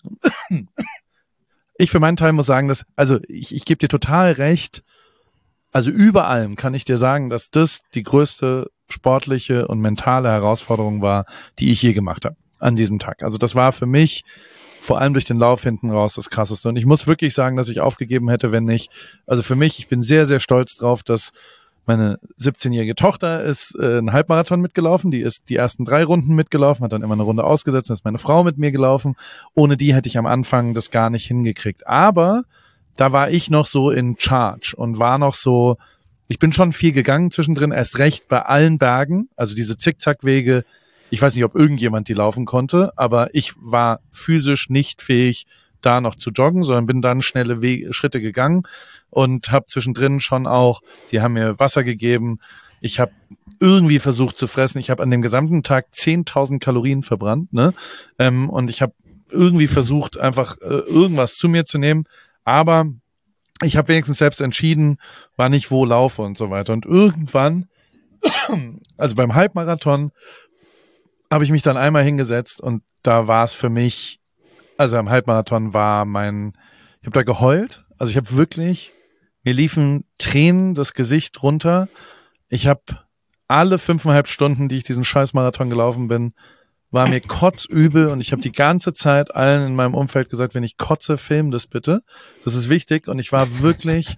ich für meinen Teil muss sagen, dass, also ich, ich gebe dir total recht. Also über allem kann ich dir sagen, dass das die größte sportliche und mentale Herausforderung war, die ich je gemacht habe an diesem Tag. Also das war für mich vor allem durch den Lauf hinten raus das Krasseste. Und ich muss wirklich sagen, dass ich aufgegeben hätte, wenn nicht. Also für mich, ich bin sehr, sehr stolz drauf, dass meine siebzehnjährige Tochter ist äh, einen Halbmarathon mitgelaufen. Die ist die ersten drei Runden mitgelaufen, hat dann immer eine Runde ausgesetzt. Dann ist meine Frau mit mir gelaufen. Ohne die hätte ich am Anfang das gar nicht hingekriegt. Aber da war ich noch so in Charge und war noch so, ich bin schon viel gegangen zwischendrin, erst recht bei allen Bergen. Also diese Zickzackwege, ich weiß nicht, ob irgendjemand die laufen konnte, aber ich war physisch nicht fähig, da noch zu joggen, sondern bin dann schnelle Wege, Schritte gegangen und habe zwischendrin schon auch, die haben mir Wasser gegeben, ich habe irgendwie versucht zu fressen, ich habe an dem gesamten Tag zehntausend Kalorien verbrannt, ne? Ähm, und ich habe irgendwie versucht, einfach äh, irgendwas zu mir zu nehmen, aber ich habe wenigstens selbst entschieden, wann ich wo laufe und so weiter. Und irgendwann, also beim Halbmarathon, habe ich mich dann einmal hingesetzt und da war es für mich, also am Halbmarathon war mein, ich habe da geheult, also ich habe wirklich, mir liefen Tränen das Gesicht runter. Ich habe alle fünfeinhalb Stunden, die ich diesen Scheiß-Marathon gelaufen bin, war mir kotzübel und ich habe die ganze Zeit allen in meinem Umfeld gesagt, wenn ich kotze, film das bitte. Das ist wichtig und ich war wirklich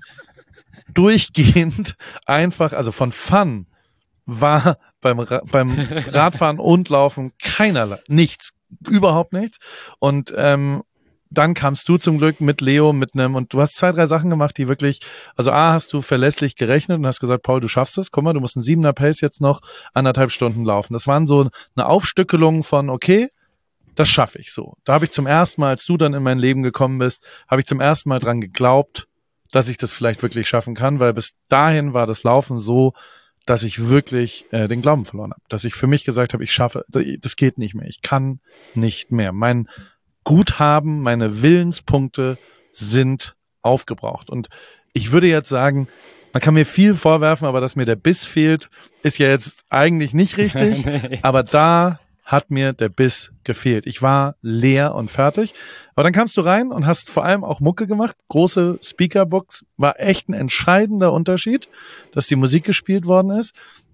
durchgehend einfach, also von Fun war beim, Ra- beim Radfahren und Laufen keinerlei, nichts, überhaupt nichts. Und ähm, dann kamst du zum Glück mit Leo, mit einem, und du hast zwei, drei Sachen gemacht, die wirklich, also A, hast du verlässlich gerechnet und hast gesagt, Paul, du schaffst es, guck mal, du musst einen siebener Pace jetzt noch anderthalb Stunden laufen. Das waren so eine Aufstückelung von, okay, das schaffe ich so. Da habe ich zum ersten Mal, als du dann in mein Leben gekommen bist, habe ich zum ersten Mal dran geglaubt, dass ich das vielleicht wirklich schaffen kann, weil bis dahin war das Laufen so, dass ich wirklich äh, den Glauben verloren habe. Dass ich für mich gesagt habe, ich schaffe, das geht nicht mehr. Ich kann nicht mehr. Mein Guthaben, meine Willenspunkte sind aufgebraucht. Und ich würde jetzt sagen, man kann mir viel vorwerfen, aber dass mir der Biss fehlt, ist ja jetzt eigentlich nicht richtig. Nee. Aber da hat mir der Biss gefehlt. Ich war leer und fertig. Aber dann kamst du rein und hast vor allem auch Mucke gemacht. Große Speakerbox, war echt ein entscheidender Unterschied, dass die Musik gespielt worden ist.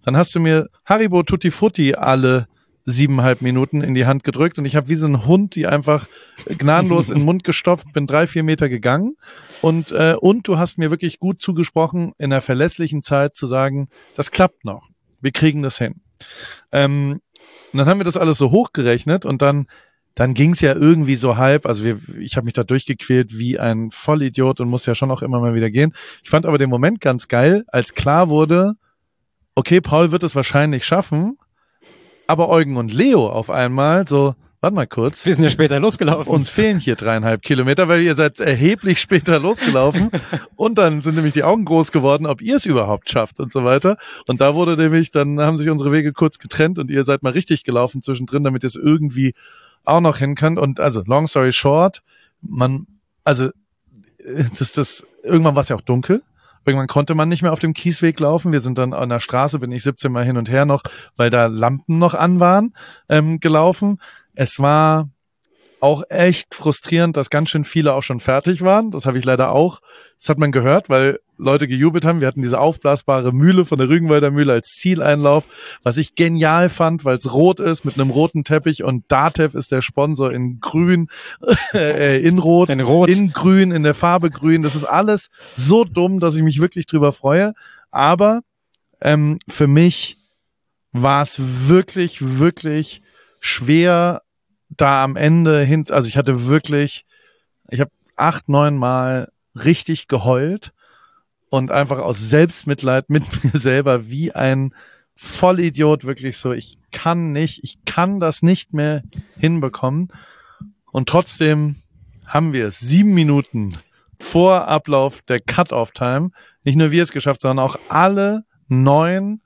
dann hast du mir Haribo Tutti Frutti alle siebeneinhalb Minuten in die Hand gedrückt und ich habe wie so ein Hund die einfach gnadenlos in den Mund gestopft, bin drei, vier Meter gegangen und äh, und du hast mir wirklich gut zugesprochen, in einer verlässlichen Zeit zu sagen, das klappt noch, wir kriegen das hin. Ähm, und dann haben wir das alles so hochgerechnet und dann dann ging es ja irgendwie so halb, also wir, ich habe mich da durchgequält wie ein Vollidiot und muss ja schon auch immer mal wieder gehen. Ich fand aber den Moment ganz geil, als klar wurde, okay, Paul wird es wahrscheinlich schaffen, aber Eugen und Leo auf einmal so, warte mal kurz. Wir sind ja später losgelaufen. Uns fehlen hier dreieinhalb Kilometer, weil ihr seid erheblich später losgelaufen. Und dann sind nämlich die Augen groß geworden, ob ihr es überhaupt schafft und so weiter. Und da wurde nämlich, dann haben sich unsere Wege kurz getrennt und ihr seid mal richtig gelaufen zwischendrin, damit ihr es irgendwie auch noch hin könnt. Und also, long story short, man, also, das, das, irgendwann war es ja auch dunkel. Irgendwann konnte man nicht mehr auf dem Kiesweg laufen. Wir sind dann an der Straße, bin ich siebzehn Mal hin und her noch, weil da Lampen noch an waren, ähm, gelaufen. Es war auch echt frustrierend, dass ganz schön viele auch schon fertig waren. Das habe ich leider auch. Das hat man gehört, weil Leute gejubelt haben. Wir hatten diese aufblasbare Mühle von der Rügenwalder Mühle als Zieleinlauf, was ich genial fand, weil es rot ist mit einem roten Teppich und Datev ist der Sponsor in grün, äh, in rot, in rot, in grün, in der Farbe grün. Das ist alles so dumm, dass ich mich wirklich drüber freue. Aber ähm, für mich war es wirklich, wirklich schwer, da am Ende hin, also ich hatte wirklich, ich habe acht, neun Mal richtig geheult und einfach aus Selbstmitleid mit mir selber wie ein Vollidiot wirklich so, ich kann nicht, ich kann das nicht mehr hinbekommen und trotzdem haben wir es sieben Minuten vor Ablauf der Cut-Off-Time, nicht nur wir es geschafft, sondern auch alle neun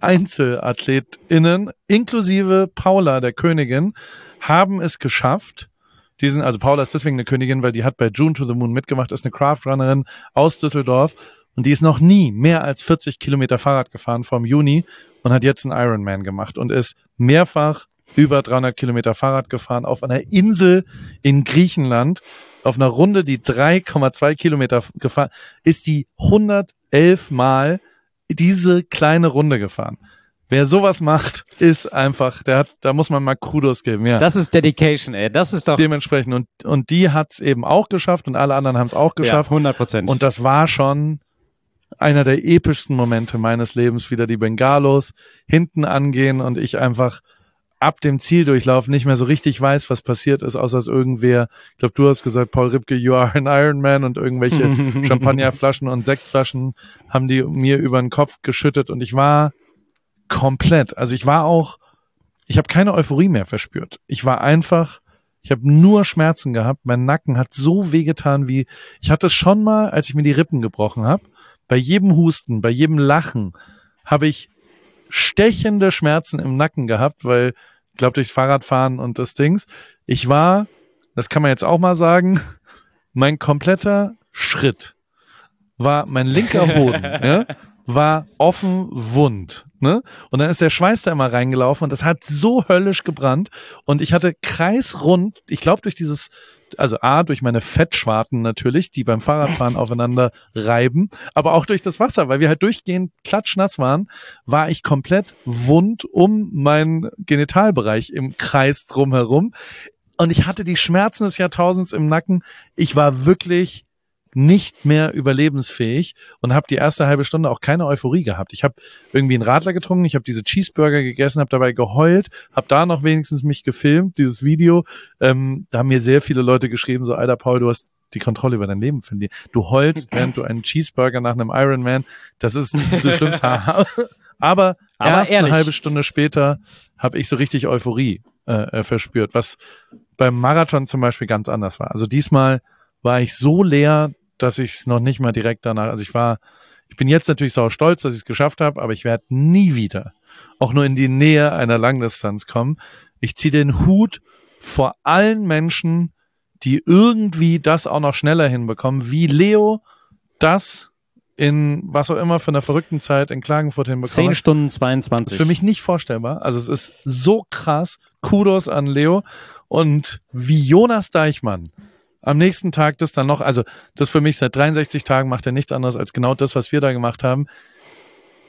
EinzelathletInnen, inklusive Paula, der Königin, haben es geschafft. Die sind, also Paula ist deswegen eine Königin, weil die hat bei June to the Moon mitgemacht, ist eine Craftrunnerin aus Düsseldorf und die ist noch nie mehr als vierzig Kilometer Fahrrad gefahren vom Juni und hat jetzt einen Ironman gemacht und ist mehrfach über dreihundert Kilometer Fahrrad gefahren auf einer Insel in Griechenland, auf einer Runde, die drei Komma zwei Kilometer gefahren, ist die hundertelf Mal diese kleine Runde gefahren. Wer sowas macht, ist einfach, der hat, da muss man mal Kudos geben, ja. Das ist Dedication, ey. Das ist doch dementsprechend und und die hat's eben auch geschafft und alle anderen haben es auch geschafft. Ja, hundert Prozent. Und das war schon einer der epischsten Momente meines Lebens, wieder die Bengalos hinten angehen und ich einfach ab dem Zieldurchlauf nicht mehr so richtig weiß, was passiert ist, außer dass irgendwer, ich glaube, du hast gesagt, Paul Ripke, you are an Ironman und irgendwelche Champagnerflaschen und Sektflaschen haben die mir über den Kopf geschüttet und ich war komplett, also ich war auch, ich habe keine Euphorie mehr verspürt. Ich war einfach, ich habe nur Schmerzen gehabt, mein Nacken hat so wehgetan wie, ich hatte es schon mal, als ich mir die Rippen gebrochen habe, bei jedem Husten, bei jedem Lachen habe ich stechende Schmerzen im Nacken gehabt, weil, ich glaube, durchs Fahrradfahren und das Dings, ich war, das kann man jetzt auch mal sagen, mein kompletter Schritt war, mein linker Hoden, ja, war offen wund, ne? Und dann ist der Schweiß da immer reingelaufen und das hat so höllisch gebrannt und ich hatte kreisrund, ich glaube durch dieses, also A, durch meine Fettschwarten natürlich, die beim Fahrradfahren aufeinander reiben, aber auch durch das Wasser, weil wir halt durchgehend klatschnass waren, war ich komplett wund um meinen Genitalbereich im Kreis drumherum und ich hatte die Schmerzen des Jahrtausends im Nacken. Ich war wirklich nicht mehr überlebensfähig und habe die erste halbe Stunde auch keine Euphorie gehabt. Ich habe irgendwie einen Radler getrunken, ich habe diese Cheeseburger gegessen, habe dabei geheult, habe da noch wenigstens mich gefilmt, dieses Video. Ähm, da haben mir sehr viele Leute geschrieben, so, Alter Paul, du hast die Kontrolle über dein Leben verlieren. Du heulst, während du einen Cheeseburger nach einem Ironman, das ist so schlimm. Aber, Aber erst ehrlich, eine halbe Stunde später habe ich so richtig Euphorie äh, verspürt, was beim Marathon zum Beispiel ganz anders war. Also diesmal war ich so leer, dass ich es noch nicht mal direkt danach, also ich war, ich bin jetzt natürlich sau stolz, dass ich es geschafft habe, aber ich werde nie wieder auch nur in die Nähe einer Langdistanz kommen. Ich ziehe den Hut vor allen Menschen, die irgendwie das auch noch schneller hinbekommen, wie Leo das in was auch immer für einer verrückten Zeit in Klagenfurt hinbekommen. zehn Stunden zweiundzwanzig. Ist für mich nicht vorstellbar. Also es ist so krass. Kudos an Leo. Und wie Jonas Deichmann am nächsten Tag das dann noch, also das für mich seit dreiundsechzig Tagen macht er nichts anderes als genau das, was wir da gemacht haben.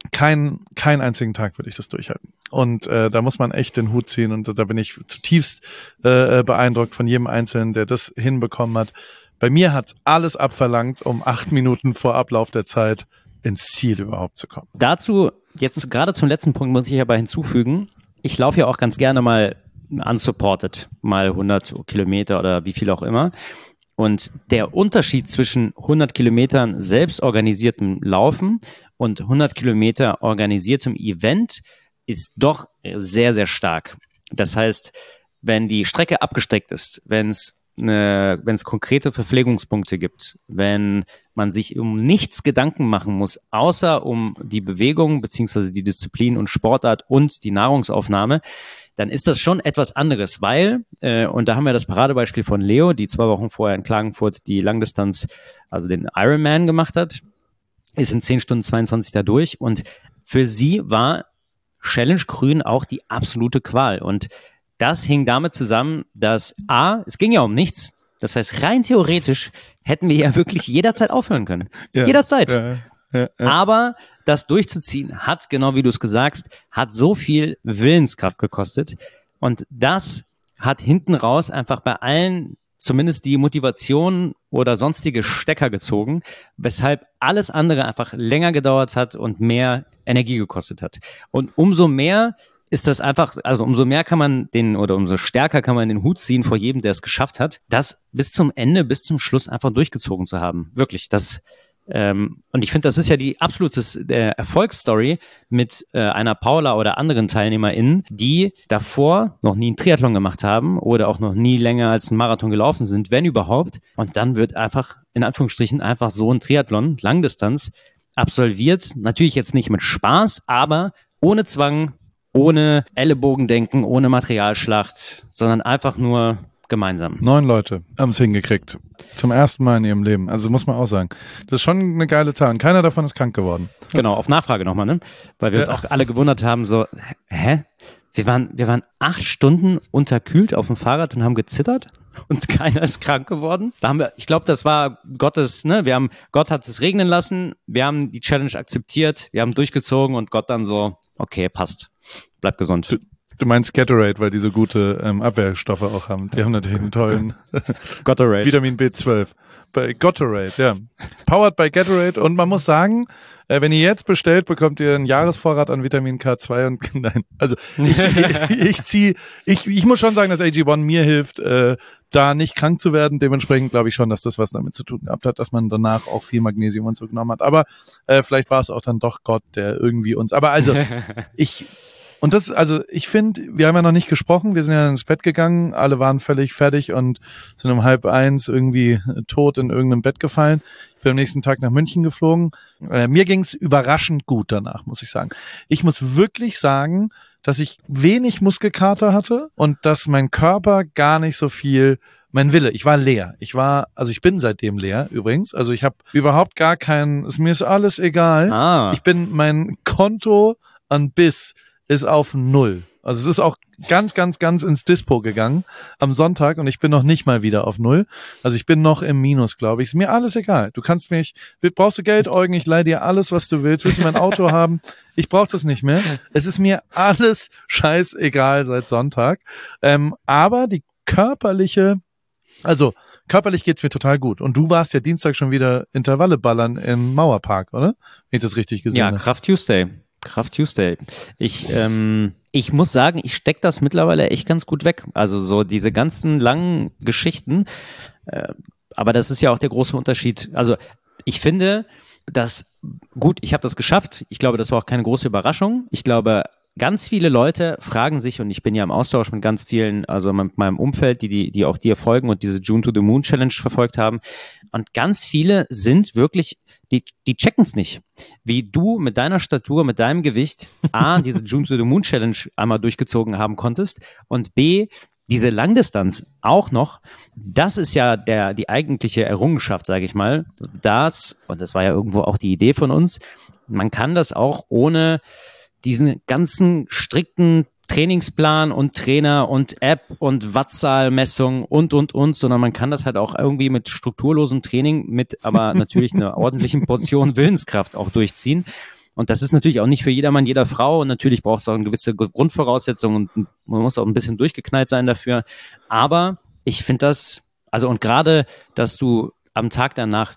kein, keinen einzigen Tag würde ich das durchhalten. Und äh, da muss man echt den Hut ziehen und da bin ich zutiefst äh, beeindruckt von jedem Einzelnen, der das hinbekommen hat. Bei mir hat's alles abverlangt, um acht Minuten vor Ablauf der Zeit ins Ziel überhaupt zu kommen. Dazu, jetzt gerade zum letzten Punkt muss ich aber hinzufügen, ich laufe ja auch ganz gerne mal unsupported, mal hundert Kilometer oder wie viel auch immer. Und der Unterschied zwischen hundert Kilometern selbstorganisiertem Laufen und hundert Kilometer organisiertem Event ist doch sehr, sehr stark. Das heißt, wenn die Strecke abgesteckt ist, wenn es eine, wenn es konkrete Verpflegungspunkte gibt, wenn man sich um nichts Gedanken machen muss, außer um die Bewegung beziehungsweise die Disziplin und Sportart und die Nahrungsaufnahme, dann ist das schon etwas anderes, weil, äh, und da haben wir das Paradebeispiel von Leo, die zwei Wochen vorher in Klagenfurt die Langdistanz, also den Ironman gemacht hat, ist in zehn Stunden zweiundzwanzig da durch und für sie war Challenge Grün auch die absolute Qual und das hing damit zusammen, dass A, es ging ja um nichts, das heißt rein theoretisch hätten wir ja wirklich jederzeit aufhören können, ja, jederzeit. Ja. Ja, ja. Aber das durchzuziehen hat, genau wie du es gesagt hast, hat so viel Willenskraft gekostet. Und das hat hinten raus einfach bei allen zumindest die Motivation oder sonstige Stecker gezogen, weshalb alles andere einfach länger gedauert hat und mehr Energie gekostet hat. Und umso mehr ist das einfach, also umso mehr kann man den oder umso stärker kann man den Hut ziehen vor jedem, der es geschafft hat, das bis zum Ende, bis zum Schluss einfach durchgezogen zu haben. Wirklich, das Ähm, und ich finde, das ist ja die absolute äh, Erfolgsstory mit äh, einer Paula oder anderen TeilnehmerInnen, die davor noch nie einen Triathlon gemacht haben oder auch noch nie länger als einen Marathon gelaufen sind, wenn überhaupt. Und dann wird einfach, in Anführungsstrichen, einfach so ein Triathlon, Langdistanz, absolviert. Natürlich jetzt nicht mit Spaß, aber ohne Zwang, ohne Ellenbogendenken, ohne Materialschlacht, sondern einfach nur gemeinsam. Neun Leute haben es hingekriegt. Zum ersten Mal in ihrem Leben. Also muss man auch sagen. Das ist schon eine geile Zahl. Und keiner davon ist krank geworden. Genau, auf Nachfrage nochmal, ne? Weil wir ja. uns auch alle gewundert haben, so, hä? Wir waren, wir waren acht Stunden unterkühlt auf dem Fahrrad und haben gezittert und keiner ist krank geworden. Da haben wir, ich glaube, das war Gottes, ne? Wir haben, Gott hat es regnen lassen, wir haben die Challenge akzeptiert, wir haben durchgezogen und Gott dann so, okay, passt. Bleib gesund. Du, du meinst Gatorade, weil die so gute ähm, Abwehrstoffe auch haben. Die haben natürlich einen tollen Gatorade. Vitamin B zwölf. Bei Gatorade, ja. Powered by Gatorade. Und man muss sagen, äh, wenn ihr jetzt bestellt, bekommt ihr einen Jahresvorrat an Vitamin K zwei und nein. Also ich, ich, ich ziehe, ich, ich muss schon sagen, dass A G eins mir hilft, äh, da nicht krank zu werden. Dementsprechend glaube ich schon, dass das was damit zu tun gehabt hat, dass man danach auch viel Magnesium und so genommen hat. Aber äh, vielleicht war es auch dann doch Gott, der irgendwie uns. Aber also ich Und das, also ich finde, wir haben ja noch nicht gesprochen, wir sind ja ins Bett gegangen, alle waren völlig fertig und sind um halb eins irgendwie tot in irgendeinem Bett gefallen. Ich bin am nächsten Tag nach München geflogen. Äh, mir ging's überraschend gut danach, muss ich sagen. Ich muss wirklich sagen, dass ich wenig Muskelkater hatte und dass mein Körper gar nicht so viel, mein Wille, ich war leer. Ich war, also ich bin seitdem leer übrigens. Also ich habe überhaupt gar keinen, es, mir ist alles egal. Ah. Ich bin, mein Konto an Biss ist auf null. Also es ist auch ganz, ganz, ganz ins Dispo gegangen am Sonntag und ich bin noch nicht mal wieder auf null. Also ich bin noch im Minus, glaube ich. Ist mir alles egal. Du kannst mich, brauchst du Geld, Eugen, ich leih dir alles, was du willst. Willst du mein Auto haben? Ich brauche das nicht mehr. Es ist mir alles scheißegal seit Sonntag. Ähm, aber die körperliche, also körperlich geht's mir total gut. Und du warst ja Dienstag schon wieder Intervalle ballern im Mauerpark, oder? Wenn ich das richtig gesehen habe. Ja, Kraft Tuesday. Kraft Tuesday. Ich, ähm, ich muss sagen, ich stecke das mittlerweile echt ganz gut weg. Also so diese ganzen langen Geschichten. Äh, aber das ist ja auch der große Unterschied. Also ich finde, dass, gut, ich habe das geschafft. Ich glaube, das war auch keine große Überraschung. Ich glaube, ganz viele Leute fragen sich, und ich bin ja im Austausch mit ganz vielen, also mit meinem Umfeld, die, die, die auch dir folgen und diese June to the Moon Challenge verfolgt haben. Und ganz viele sind wirklich, die, die checken es nicht. Wie du mit deiner Statur, mit deinem Gewicht, A, diese June to the Moon Challenge einmal durchgezogen haben konntest und B, diese Langdistanz auch noch, das ist ja der, die eigentliche Errungenschaft, sage ich mal. Das, und das war ja irgendwo auch die Idee von uns, man kann das auch ohne diesen ganzen strikten Trainingsplan und Trainer und App und Wattzahlmessung und, und, und, sondern man kann das halt auch irgendwie mit strukturlosem Training, mit aber natürlich einer ordentlichen Portion Willenskraft auch durchziehen. Und das ist natürlich auch nicht für jedermann, jeder Frau. Und natürlich braucht es auch eine gewisse Grundvoraussetzung und man muss auch ein bisschen durchgeknallt sein dafür. Aber ich finde das, also und gerade, dass du am Tag danach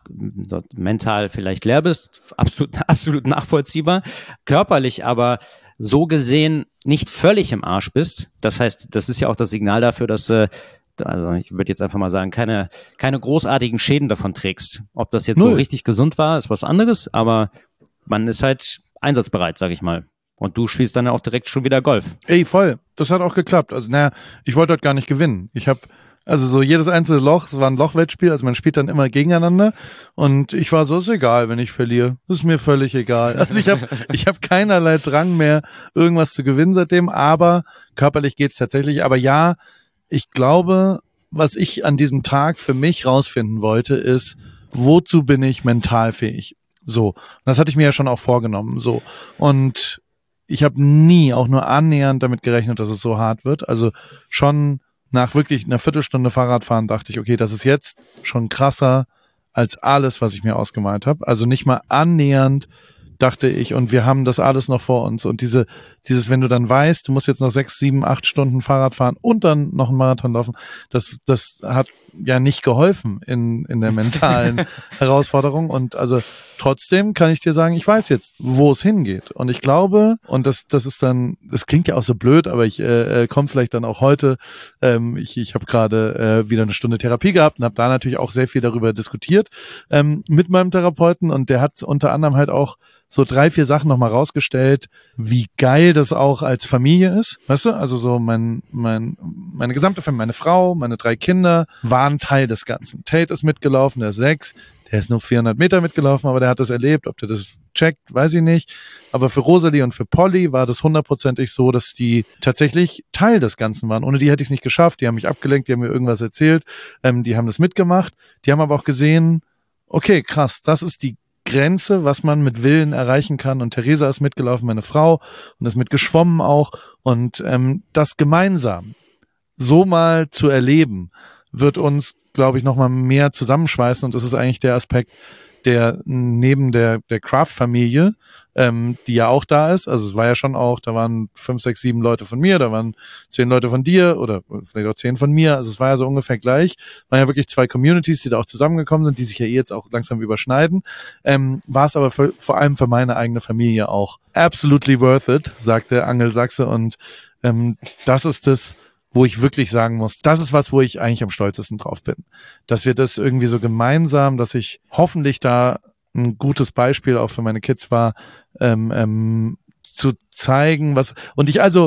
mental vielleicht leer bist, absolut, absolut nachvollziehbar, körperlich aber so gesehen nicht völlig im Arsch bist. Das heißt, das ist ja auch das Signal dafür, dass äh, also ich würde jetzt einfach mal sagen, keine, keine großartigen Schäden davon trägst. Ob das jetzt Null. so richtig gesund war, ist was anderes, aber man ist halt einsatzbereit, sag ich mal. Und du spielst dann ja auch direkt schon wieder Golf. Ey, voll. Das hat auch geklappt. Also, naja, ich wollte dort gar nicht gewinnen. Ich habe Also so jedes einzelne Loch, es war ein Lochwettspiel, also man spielt dann immer gegeneinander und ich war so, ist egal, wenn ich verliere, ist mir völlig egal. Also ich habe ich hab keinerlei Drang mehr, irgendwas zu gewinnen seitdem, aber körperlich geht's tatsächlich. Aber ja, ich glaube, was ich an diesem Tag für mich rausfinden wollte, ist, wozu bin ich mental fähig? So, und das hatte ich mir ja schon auch vorgenommen. So, und ich habe nie auch nur annähernd damit gerechnet, dass es so hart wird. Also schon nach wirklich einer Viertelstunde Fahrradfahren dachte ich, okay, das ist jetzt schon krasser als alles, was ich mir ausgemalt habe. Also nicht mal annähernd, dachte ich, und wir haben das alles noch vor uns. Und diese, dieses, wenn du dann weißt, du musst jetzt noch sechs, sieben, acht Stunden Fahrrad fahren und dann noch einen Marathon laufen, das, das hat ja nicht geholfen in, in der mentalen Herausforderung. Und also trotzdem kann ich dir sagen, ich weiß jetzt, wo es hingeht. Und ich glaube, und das, das ist dann, das klingt ja auch so blöd, aber ich äh, komme vielleicht dann auch heute, ähm, ich, ich habe gerade äh, wieder eine Stunde Therapie gehabt und habe da natürlich auch sehr viel darüber diskutiert ähm, mit meinem Therapeuten, und der hat unter anderem halt auch so drei, vier Sachen nochmal rausgestellt, wie geil das auch als Familie ist. Weißt du, also so mein, mein, meine gesamte Familie, meine Frau, meine drei Kinder waren Teil des Ganzen. Tate ist mitgelaufen, der ist sechs, der ist nur vierhundert Meter mitgelaufen, aber der hat das erlebt. Ob der das checkt, weiß ich nicht. Aber für Rosalie und für Polly war das hundertprozentig so, dass die tatsächlich Teil des Ganzen waren. Ohne die hätte ich es nicht geschafft. Die haben mich abgelenkt, die haben mir irgendwas erzählt, ähm, die haben das mitgemacht. Die haben aber auch gesehen, okay, krass, das ist die Grenze, was man mit Willen erreichen kann. Und Theresa ist mitgelaufen, meine Frau, und ist mitgeschwommen auch. Und ähm, das gemeinsam so mal zu erleben, wird uns, glaube ich, noch mal mehr zusammenschweißen. Und das ist eigentlich der Aspekt, der neben der der Craft-Familie, ähm, die ja auch da ist, also es war ja schon auch, da waren fünf, sechs, sieben Leute von mir, da waren zehn Leute von dir oder vielleicht auch zehn von mir, also es war ja so ungefähr gleich, waren ja wirklich zwei Communities, die da auch zusammengekommen sind, die sich ja eh jetzt auch langsam überschneiden, ähm, war es aber für, vor allem für meine eigene Familie auch absolutely worth it, sagte Angel Sachse, und ähm, das ist das, wo ich wirklich sagen muss, das ist was, wo ich eigentlich am stolzesten drauf bin. Dass wir das irgendwie so gemeinsam, dass ich hoffentlich da ein gutes Beispiel auch für meine Kids war, ähm, ähm, zu zeigen, was, und ich also,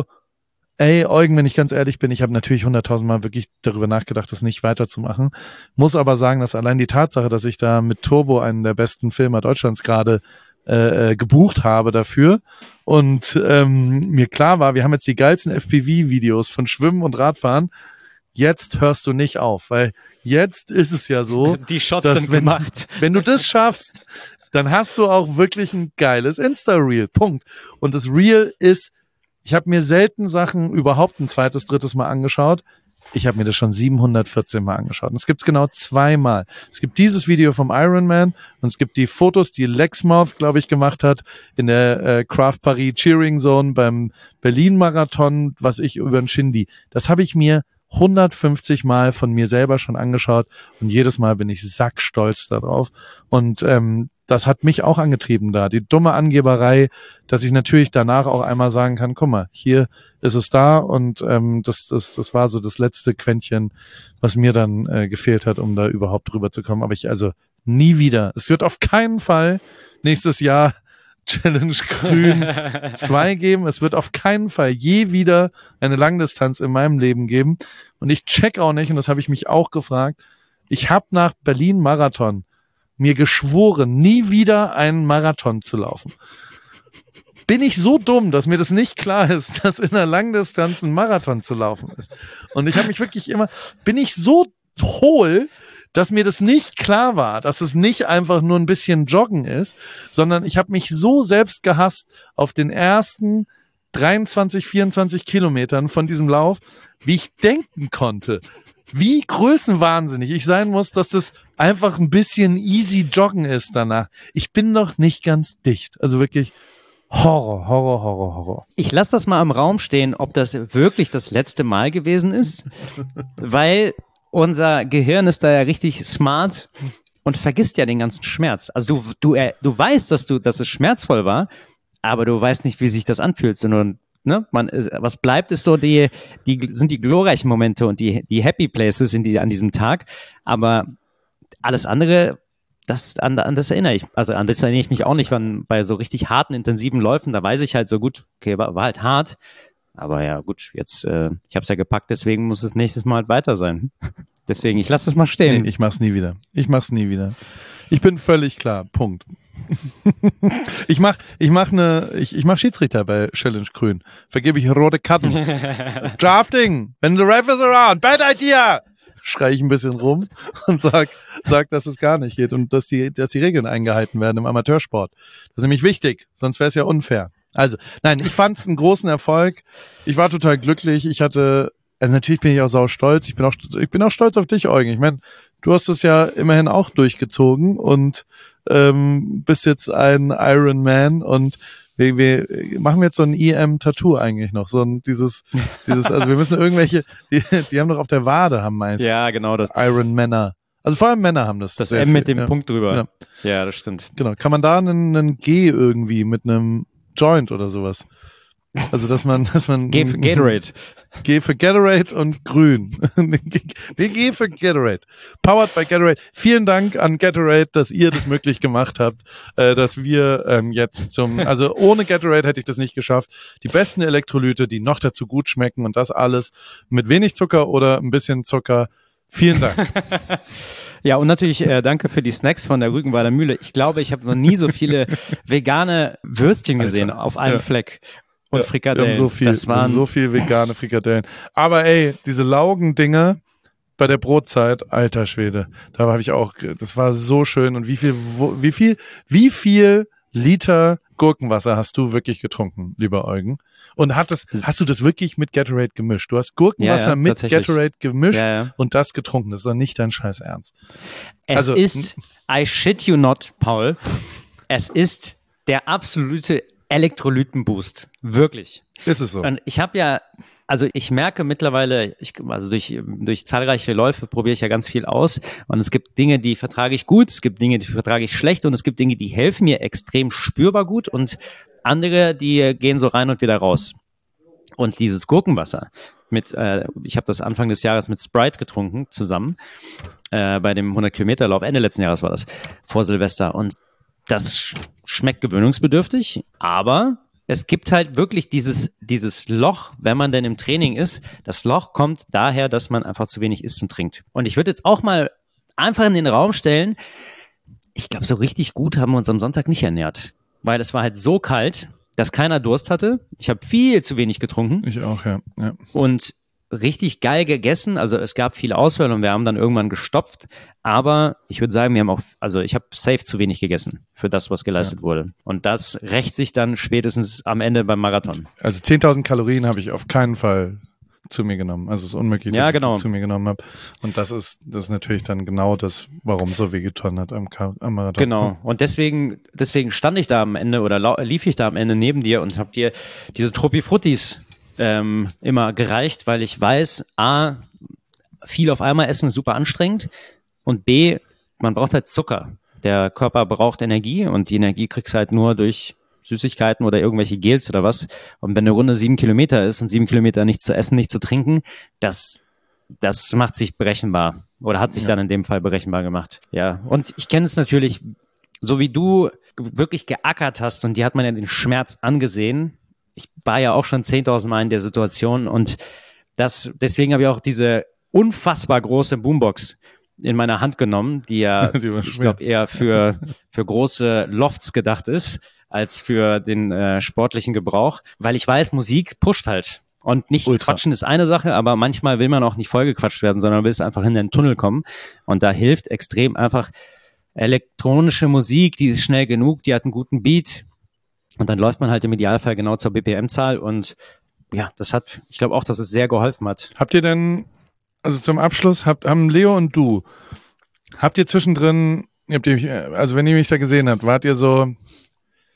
ey, Eugen, wenn ich ganz ehrlich bin, ich habe natürlich hunderttausend Mal wirklich darüber nachgedacht, das nicht weiterzumachen, muss aber sagen, dass allein die Tatsache, dass ich da mit Turbo einen der besten Filmer Deutschlands gerade äh, gebucht habe dafür, und ähm, mir klar war, wir haben jetzt die geilsten F P V-Videos von Schwimmen und Radfahren, jetzt hörst du nicht auf, weil jetzt ist es ja so, die Shots dass sind wenn, gemacht. wenn du das schaffst, dann hast du auch wirklich ein geiles Insta-Reel, Punkt. Und das Reel ist, ich habe mir selten Sachen überhaupt ein zweites, drittes Mal angeschaut. Ich habe mir das schon siebenhundertvierzehn Mal angeschaut. Und es gibt's genau zweimal. Es gibt dieses Video vom Ironman und es gibt die Fotos, die Lexmouth, glaube ich, gemacht hat in der äh, Craft Paris Cheering Zone beim Berlin-Marathon, was ich über den Shindy. Das habe ich mir hundertfünfzig Mal von mir selber schon angeschaut und jedes Mal bin ich sackstolz darauf. Und ähm, das hat mich auch angetrieben da. Die dumme Angeberei, dass ich natürlich danach auch einmal sagen kann, guck mal, hier ist es da, und ähm, das, das, das war so das letzte Quäntchen, was mir dann äh, gefehlt hat, um da überhaupt drüber zu kommen. Aber ich also nie wieder. Es wird auf keinen Fall nächstes Jahr Challenge Grün zwei geben. Es wird auf keinen Fall je wieder eine Langdistanz in meinem Leben geben. Und ich check auch nicht, und das habe ich mich auch gefragt, ich habe nach Berlin Marathon mir geschworen, nie wieder einen Marathon zu laufen. Bin ich so dumm, dass mir das nicht klar ist, dass in der Langdistanz ein Marathon zu laufen ist? Und ich habe mich wirklich immer, bin ich so hohl, dass mir das nicht klar war, dass es nicht einfach nur ein bisschen Joggen ist, sondern ich habe mich so selbst gehasst auf den ersten dreiundzwanzig, vierundzwanzig Kilometern von diesem Lauf, wie ich denken konnte, wie größenwahnsinnig ich sein muss, dass das einfach ein bisschen easy Joggen ist danach. Ich bin doch nicht ganz dicht. Also wirklich Horror, Horror, Horror, Horror. Ich lasse das mal im Raum stehen, ob das wirklich das letzte Mal gewesen ist, weil unser Gehirn ist da ja richtig smart und vergisst ja den ganzen Schmerz. Also du, du, äh, du weißt, dass du, dass es schmerzvoll war, aber du weißt nicht, wie sich das anfühlt, sondern ne, man ist, was bleibt, ist so die, die sind die glorreichen Momente und die, die Happy Places in die, an diesem Tag, aber alles andere, das, an, an das erinnere ich, also an das erinnere ich mich auch nicht, wann bei so richtig harten, intensiven Läufen, da weiß ich halt so gut, okay, war, war halt hart, aber ja gut, jetzt, äh, ich habe es ja gepackt, deswegen muss es nächstes Mal halt weiter sein. Deswegen, ich lasse das mal stehen. Nee, ich mach's nie wieder. Ich mach's nie wieder. Ich bin völlig klar. Punkt. ich mach, ich mach ne, ich, ich mach Schiedsrichter bei Challenge Grün. Vergebe ich rote Karten. Drafting, when the ref is around, bad idea! Schrei ich ein bisschen rum und sag, sag, dass es gar nicht geht und dass die, dass die Regeln eingehalten werden im Amateursport. Das ist nämlich wichtig, sonst wäre es ja unfair. Also, nein, ich fand es einen großen Erfolg. Ich war total glücklich. Ich hatte, also natürlich bin ich auch sau stolz. Ich bin auch, ich bin auch stolz auf dich, Eugen. Ich meine, du hast es ja immerhin auch durchgezogen und ähm, bist jetzt ein Iron Man und wir, wir machen jetzt so ein E M-Tattoo eigentlich noch, so ein dieses, dieses, also wir müssen irgendwelche, die, die haben doch auf der Wade haben meistens. Ja, genau das. Iron Männer. Also vor allem Männer haben das. Das M mit dem ja. Punkt drüber. Ja. ja, das stimmt. Genau. Kann man da einen, einen G irgendwie mit einem Joint oder sowas? Also dass man, dass man G für Gatorade. G für Gatorade und grün. Nee, G für Gatorade. Powered by Gatorade. Vielen Dank an Gatorade, dass ihr das möglich gemacht habt, äh, dass wir ähm, jetzt zum, also ohne Gatorade hätte ich das nicht geschafft. Die besten Elektrolyte, die noch dazu gut schmecken und das alles mit wenig Zucker oder ein bisschen Zucker. Vielen Dank. Ja, und natürlich äh, danke für die Snacks von der Rügenwalder Mühle. Ich glaube, ich habe noch nie so viele vegane Würstchen gesehen Alter. auf einem Ja. Fleck. Und Ja, Frikadellen. Wir haben so viel, das wir haben waren so viel vegane Frikadellen. Aber ey, diese Laugendinger bei der Brotzeit, alter Schwede, da habe ich auch, das war so schön. Und wie viel, wo, wie viel, wie viel Liter Gurkenwasser hast du wirklich getrunken, lieber Eugen? Und hat das, hast du das wirklich mit Gatorade gemischt? Du hast Gurkenwasser Ja, ja, mit tatsächlich. Gatorade gemischt Ja, ja. und das getrunken. Das ist doch nicht dein Scheiß Ernst. Es Also- ist, I shit you not, Paul, es ist der absolute Elektrolytenboost. Wirklich. Ist es so? Und ich habe ja, also ich merke mittlerweile, ich, also durch, durch zahlreiche Läufe probiere ich ja ganz viel aus und es gibt Dinge, die vertrage ich gut, es gibt Dinge, die vertrage ich schlecht und es gibt Dinge, die helfen mir extrem spürbar gut und andere, die gehen so rein und wieder raus. Und dieses Gurkenwasser mit, äh, ich habe das Anfang des Jahres mit Sprite getrunken zusammen, äh, bei dem hundert-Kilometer-Lauf, Ende letzten Jahres war das, vor Silvester und das sch- schmeckt gewöhnungsbedürftig, aber es gibt halt wirklich dieses, dieses Loch, wenn man denn im Training ist. Das Loch kommt daher, dass man einfach zu wenig isst und trinkt. Und ich würde jetzt auch mal einfach in den Raum stellen, ich glaube, so richtig gut haben wir uns am Sonntag nicht ernährt, weil es war halt so kalt, dass keiner Durst hatte. Ich habe viel zu wenig getrunken Ich auch, ja. ja. und richtig geil gegessen. Also es gab viele Auswahl und wir haben dann irgendwann gestopft. Aber ich würde sagen, wir haben auch, also ich habe safe zu wenig gegessen für das, was geleistet ja. wurde. Und das rächt sich dann spätestens am Ende beim Marathon. Also zehntausend Kalorien habe ich auf keinen Fall zu mir genommen. Also es ist unmöglich, dass ja, ich genau. die zu mir genommen habe. Und das ist, das ist natürlich dann genau das, warum es so wehgetan hat am, Ka- am Marathon. Genau. Und deswegen, deswegen stand ich da am Ende oder lau- lief ich da am Ende neben dir und habe dir diese Tropifruttis ähm, immer gereicht, weil ich weiß, A, viel auf einmal essen ist super anstrengend und B, man braucht halt Zucker. Der Körper braucht Energie und die Energie kriegst du halt nur durch Süßigkeiten oder irgendwelche Gels oder was. Und wenn eine Runde sieben Kilometer ist und sieben Kilometer nichts zu essen, nichts zu trinken, das, das macht sich berechenbar oder hat sich Ja. dann in dem Fall berechenbar gemacht. Ja. Und ich kenne es natürlich, so wie du wirklich geackert hast und dir hat man ja den Schmerz angesehen. Ich war ja auch schon zehntausend Mal in der Situation und das, deswegen habe ich auch diese unfassbar große Boombox in meiner Hand genommen, die ja, Die war ich schwer. glaube, eher für, für große Lofts gedacht ist, als für den äh, sportlichen Gebrauch, weil ich weiß, Musik pusht halt. Und nicht Ultra. quatschen ist eine Sache, aber manchmal will man auch nicht vollgequatscht werden, sondern will es einfach in den Tunnel kommen. Und da hilft extrem einfach elektronische Musik, die ist schnell genug, die hat einen guten Beat. Und dann läuft man halt im Idealfall genau zur B P M-Zahl. Und ja, das hat, ich glaube auch, dass es sehr geholfen hat. Habt ihr denn, also zum Abschluss, habt, haben Leo und du, habt ihr zwischendrin, habt ihr, mich- also wenn ihr mich da gesehen habt, wart ihr so,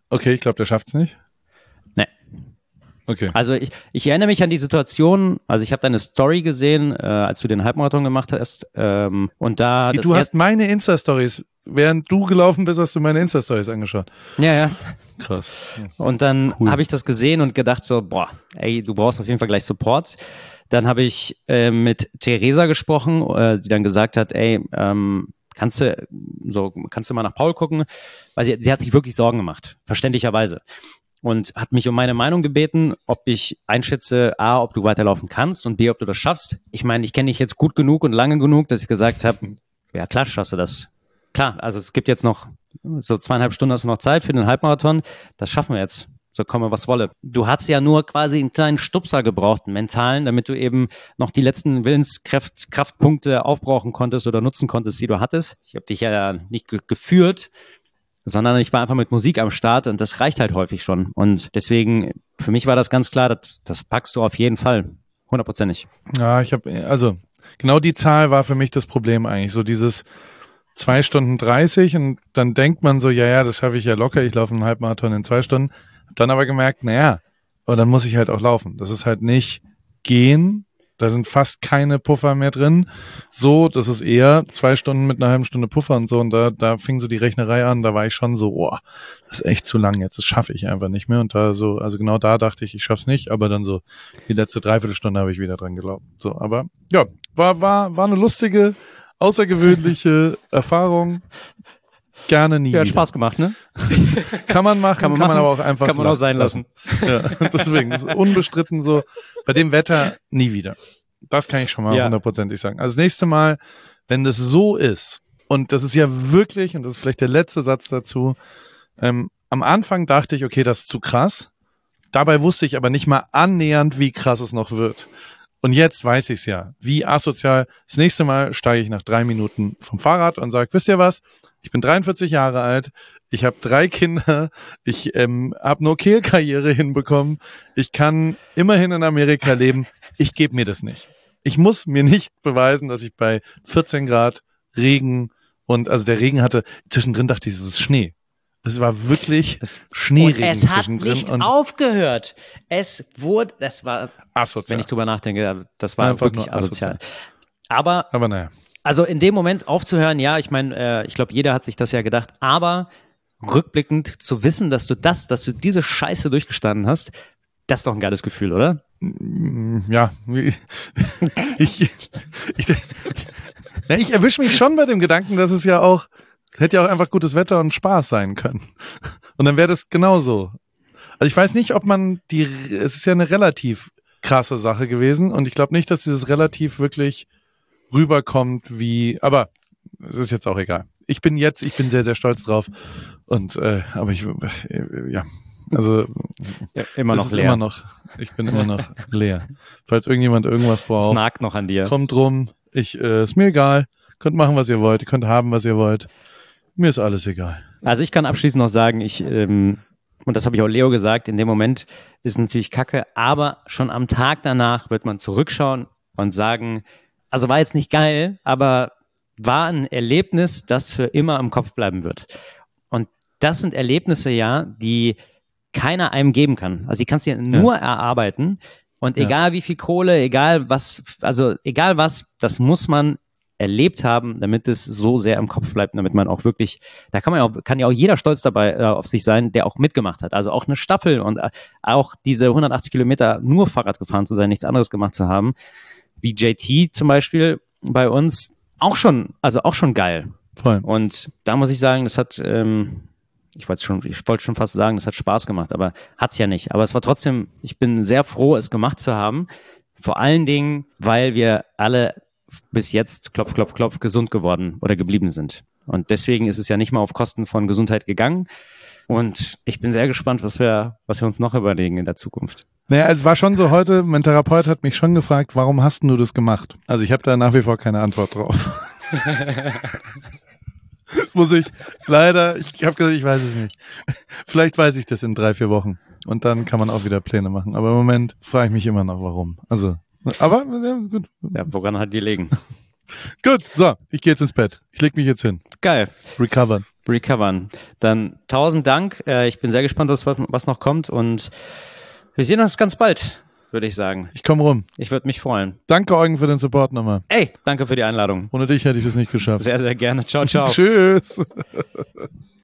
Okay, ich glaube, der schafft's nicht. Nee. Okay. Also ich, ich erinnere mich an die Situation, also ich habe deine Story gesehen, äh, als du den Halbmarathon gemacht hast, ähm, und da... Wie, das du erst- hast meine Insta-Stories, während du gelaufen bist, hast du meine Insta-Stories angeschaut. Ja, ja. Krass. Und dann Cool. habe ich das gesehen und gedacht so, boah, ey, du brauchst auf jeden Fall gleich Support. Dann habe ich äh, mit Theresa gesprochen, äh, die dann gesagt hat, ey, ähm, kannst du so kannst du mal nach Paul gucken, weil sie, sie hat sich wirklich Sorgen gemacht, verständlicherweise. Und hat mich um meine Meinung gebeten, ob ich einschätze, A, ob du weiterlaufen kannst und B, ob du das schaffst. Ich meine, ich kenne dich jetzt gut genug und lange genug, dass ich gesagt habe, ja klar schaffst du das. Klar, also es gibt jetzt noch so zweieinhalb Stunden hast du noch Zeit für den Halbmarathon. Das schaffen wir jetzt. So komme, was wolle. Du hast ja nur quasi einen kleinen Stupser gebraucht, einen mentalen, damit du eben noch die letzten Willenskraftpunkte aufbrauchen konntest oder nutzen konntest, die du hattest. Ich habe dich ja nicht ge- geführt, sondern ich war einfach mit Musik am Start und das reicht halt häufig schon. Und deswegen, für mich war das ganz klar, das, das packst du auf jeden Fall. Hundertprozentig. Ja, ich habe, also genau die Zahl war für mich das Problem eigentlich. So dieses zwei Stunden dreißig und dann denkt man so, ja, ja, das schaffe ich ja locker, ich laufe einen Halbmarathon in zwei Stunden. Hab dann aber gemerkt, naja, aber dann muss ich halt auch laufen. Das ist halt nicht gehen, da sind fast keine Puffer mehr drin. So, das ist eher zwei Stunden mit einer halben Stunde Puffer und so und da, da fing so die Rechnerei an, da war ich schon so, oh, das ist echt zu lang jetzt, das schaffe ich einfach nicht mehr und da so, also genau da dachte ich, ich schaff's nicht, aber dann so die letzte Dreiviertelstunde habe ich wieder dran geglaubt. So, aber ja, war, war, war eine lustige, außergewöhnliche Erfahrung. Gerne nie Ja, hat wieder. Spaß gemacht, ne? Kann man machen, kann man, kann man aber auch einfach Kann man auch sein lassen. Ja, deswegen, das ist unbestritten so. Bei dem Wetter nie wieder. Das kann ich schon mal Ja. hundertprozentig sagen. Also das nächste Mal, wenn das so ist, und das ist ja wirklich, und das ist vielleicht der letzte Satz dazu, ähm, am Anfang dachte ich, okay, das ist zu krass. Dabei wusste ich aber nicht mal annähernd, wie krass es noch wird. Und jetzt weiß ich es ja. Wie asozial. Das nächste Mal steige ich nach drei Minuten vom Fahrrad und sage, wisst ihr was? Ich bin dreiundvierzig Jahre alt, ich habe drei Kinder, ich ähm, habe nur Kehlkarriere hinbekommen, ich kann immerhin in Amerika leben, ich gebe mir das nicht. Ich muss mir nicht beweisen, dass ich bei vierzehn Grad Regen und, also der Regen hatte, zwischendrin dachte ich, es ist Schnee. Es war wirklich Es- Schneeregen Und es hat zwischendrin. nicht und aufgehört. Es wurde, das war, asozial. wenn ich drüber nachdenke, das war Einfach wirklich nur asozial. asozial. Aber Aber naja. also in dem Moment aufzuhören, ja, ich meine, äh, ich glaube, jeder hat sich das ja gedacht, aber rückblickend zu wissen, dass du das, dass du diese Scheiße durchgestanden hast, das ist doch ein geiles Gefühl, oder? Ja, wie- ich, ich, ja, ich erwische mich schon bei dem Gedanken, dass es ja auch, es hätte ja auch einfach gutes Wetter und Spaß sein können. Und dann wäre das genauso. Also ich weiß nicht, ob man die, es ist ja eine relativ krasse Sache gewesen und ich glaube nicht, dass dieses relativ wirklich rüberkommt wie, aber es ist jetzt auch egal. Ich bin jetzt, ich bin sehr, sehr stolz drauf und, äh, aber ich, äh, ja, also Ja, immer es noch ist leer. immer noch, ich bin immer noch leer. Falls irgendjemand irgendwas Es braucht, nagt noch an dir. kommt rum. Ich, äh, ist mir egal. Könnt machen, was ihr wollt. Ihr könnt haben, was ihr wollt. Mir ist alles egal. Also ich kann abschließend noch sagen, ich, ähm, und das habe ich auch Leo gesagt, in dem Moment ist natürlich Kacke, aber schon am Tag danach wird man zurückschauen und sagen, also war jetzt nicht geil, aber war ein Erlebnis, das für immer im Kopf bleiben wird. Und das sind Erlebnisse ja, die keiner einem geben kann. Also die kannst du ja nur erarbeiten und Ja. egal wie viel Kohle, egal was, also egal was, das muss man erlebt haben, damit es so sehr im Kopf bleibt, damit man auch wirklich, da kann man ja auch, kann ja auch jeder stolz dabei äh, auf sich sein, der auch mitgemacht hat. Also auch eine Staffel und äh, auch diese hundertachtzig Kilometer nur Fahrrad gefahren zu sein, nichts anderes gemacht zu haben, wie J T zum Beispiel bei uns, auch schon, also auch schon geil. Voll. Und da muss ich sagen, das hat, ähm, ich wollte schon, ich wollte schon fast sagen, das hat Spaß gemacht, aber hat's ja nicht. Aber es war trotzdem, ich bin sehr froh, es gemacht zu haben. Vor allen Dingen, weil wir alle bis jetzt, klopf, klopf, klopf, gesund geworden oder geblieben sind. Und deswegen ist es ja nicht mal auf Kosten von Gesundheit gegangen. Und ich bin sehr gespannt, was wir, was wir uns noch überlegen in der Zukunft. Naja, es war schon so heute, mein Therapeut hat mich schon gefragt, warum hast du das gemacht? Also ich habe da nach wie vor keine Antwort drauf. Muss ich leider, ich habe gesagt, ich weiß es nicht. Vielleicht weiß ich das in drei, vier Wochen. Und dann kann man auch wieder Pläne machen. Aber im Moment frage ich mich immer noch, warum. Also, aber ja, gut. Ja, woran hat die liegen? Gut, so, ich gehe jetzt ins Bett. Ich leg mich jetzt hin. Geil. Recovern. Recovern. Dann tausend Dank. Äh, ich bin sehr gespannt, was, was noch kommt und wir sehen uns ganz bald, würde ich sagen. Ich komme rum. Ich würde mich freuen. Danke, Eugen, für den Support nochmal. Ey, danke für die Einladung. Ohne dich hätte ich das nicht geschafft. Sehr, sehr gerne. Ciao, ciao. Tschüss.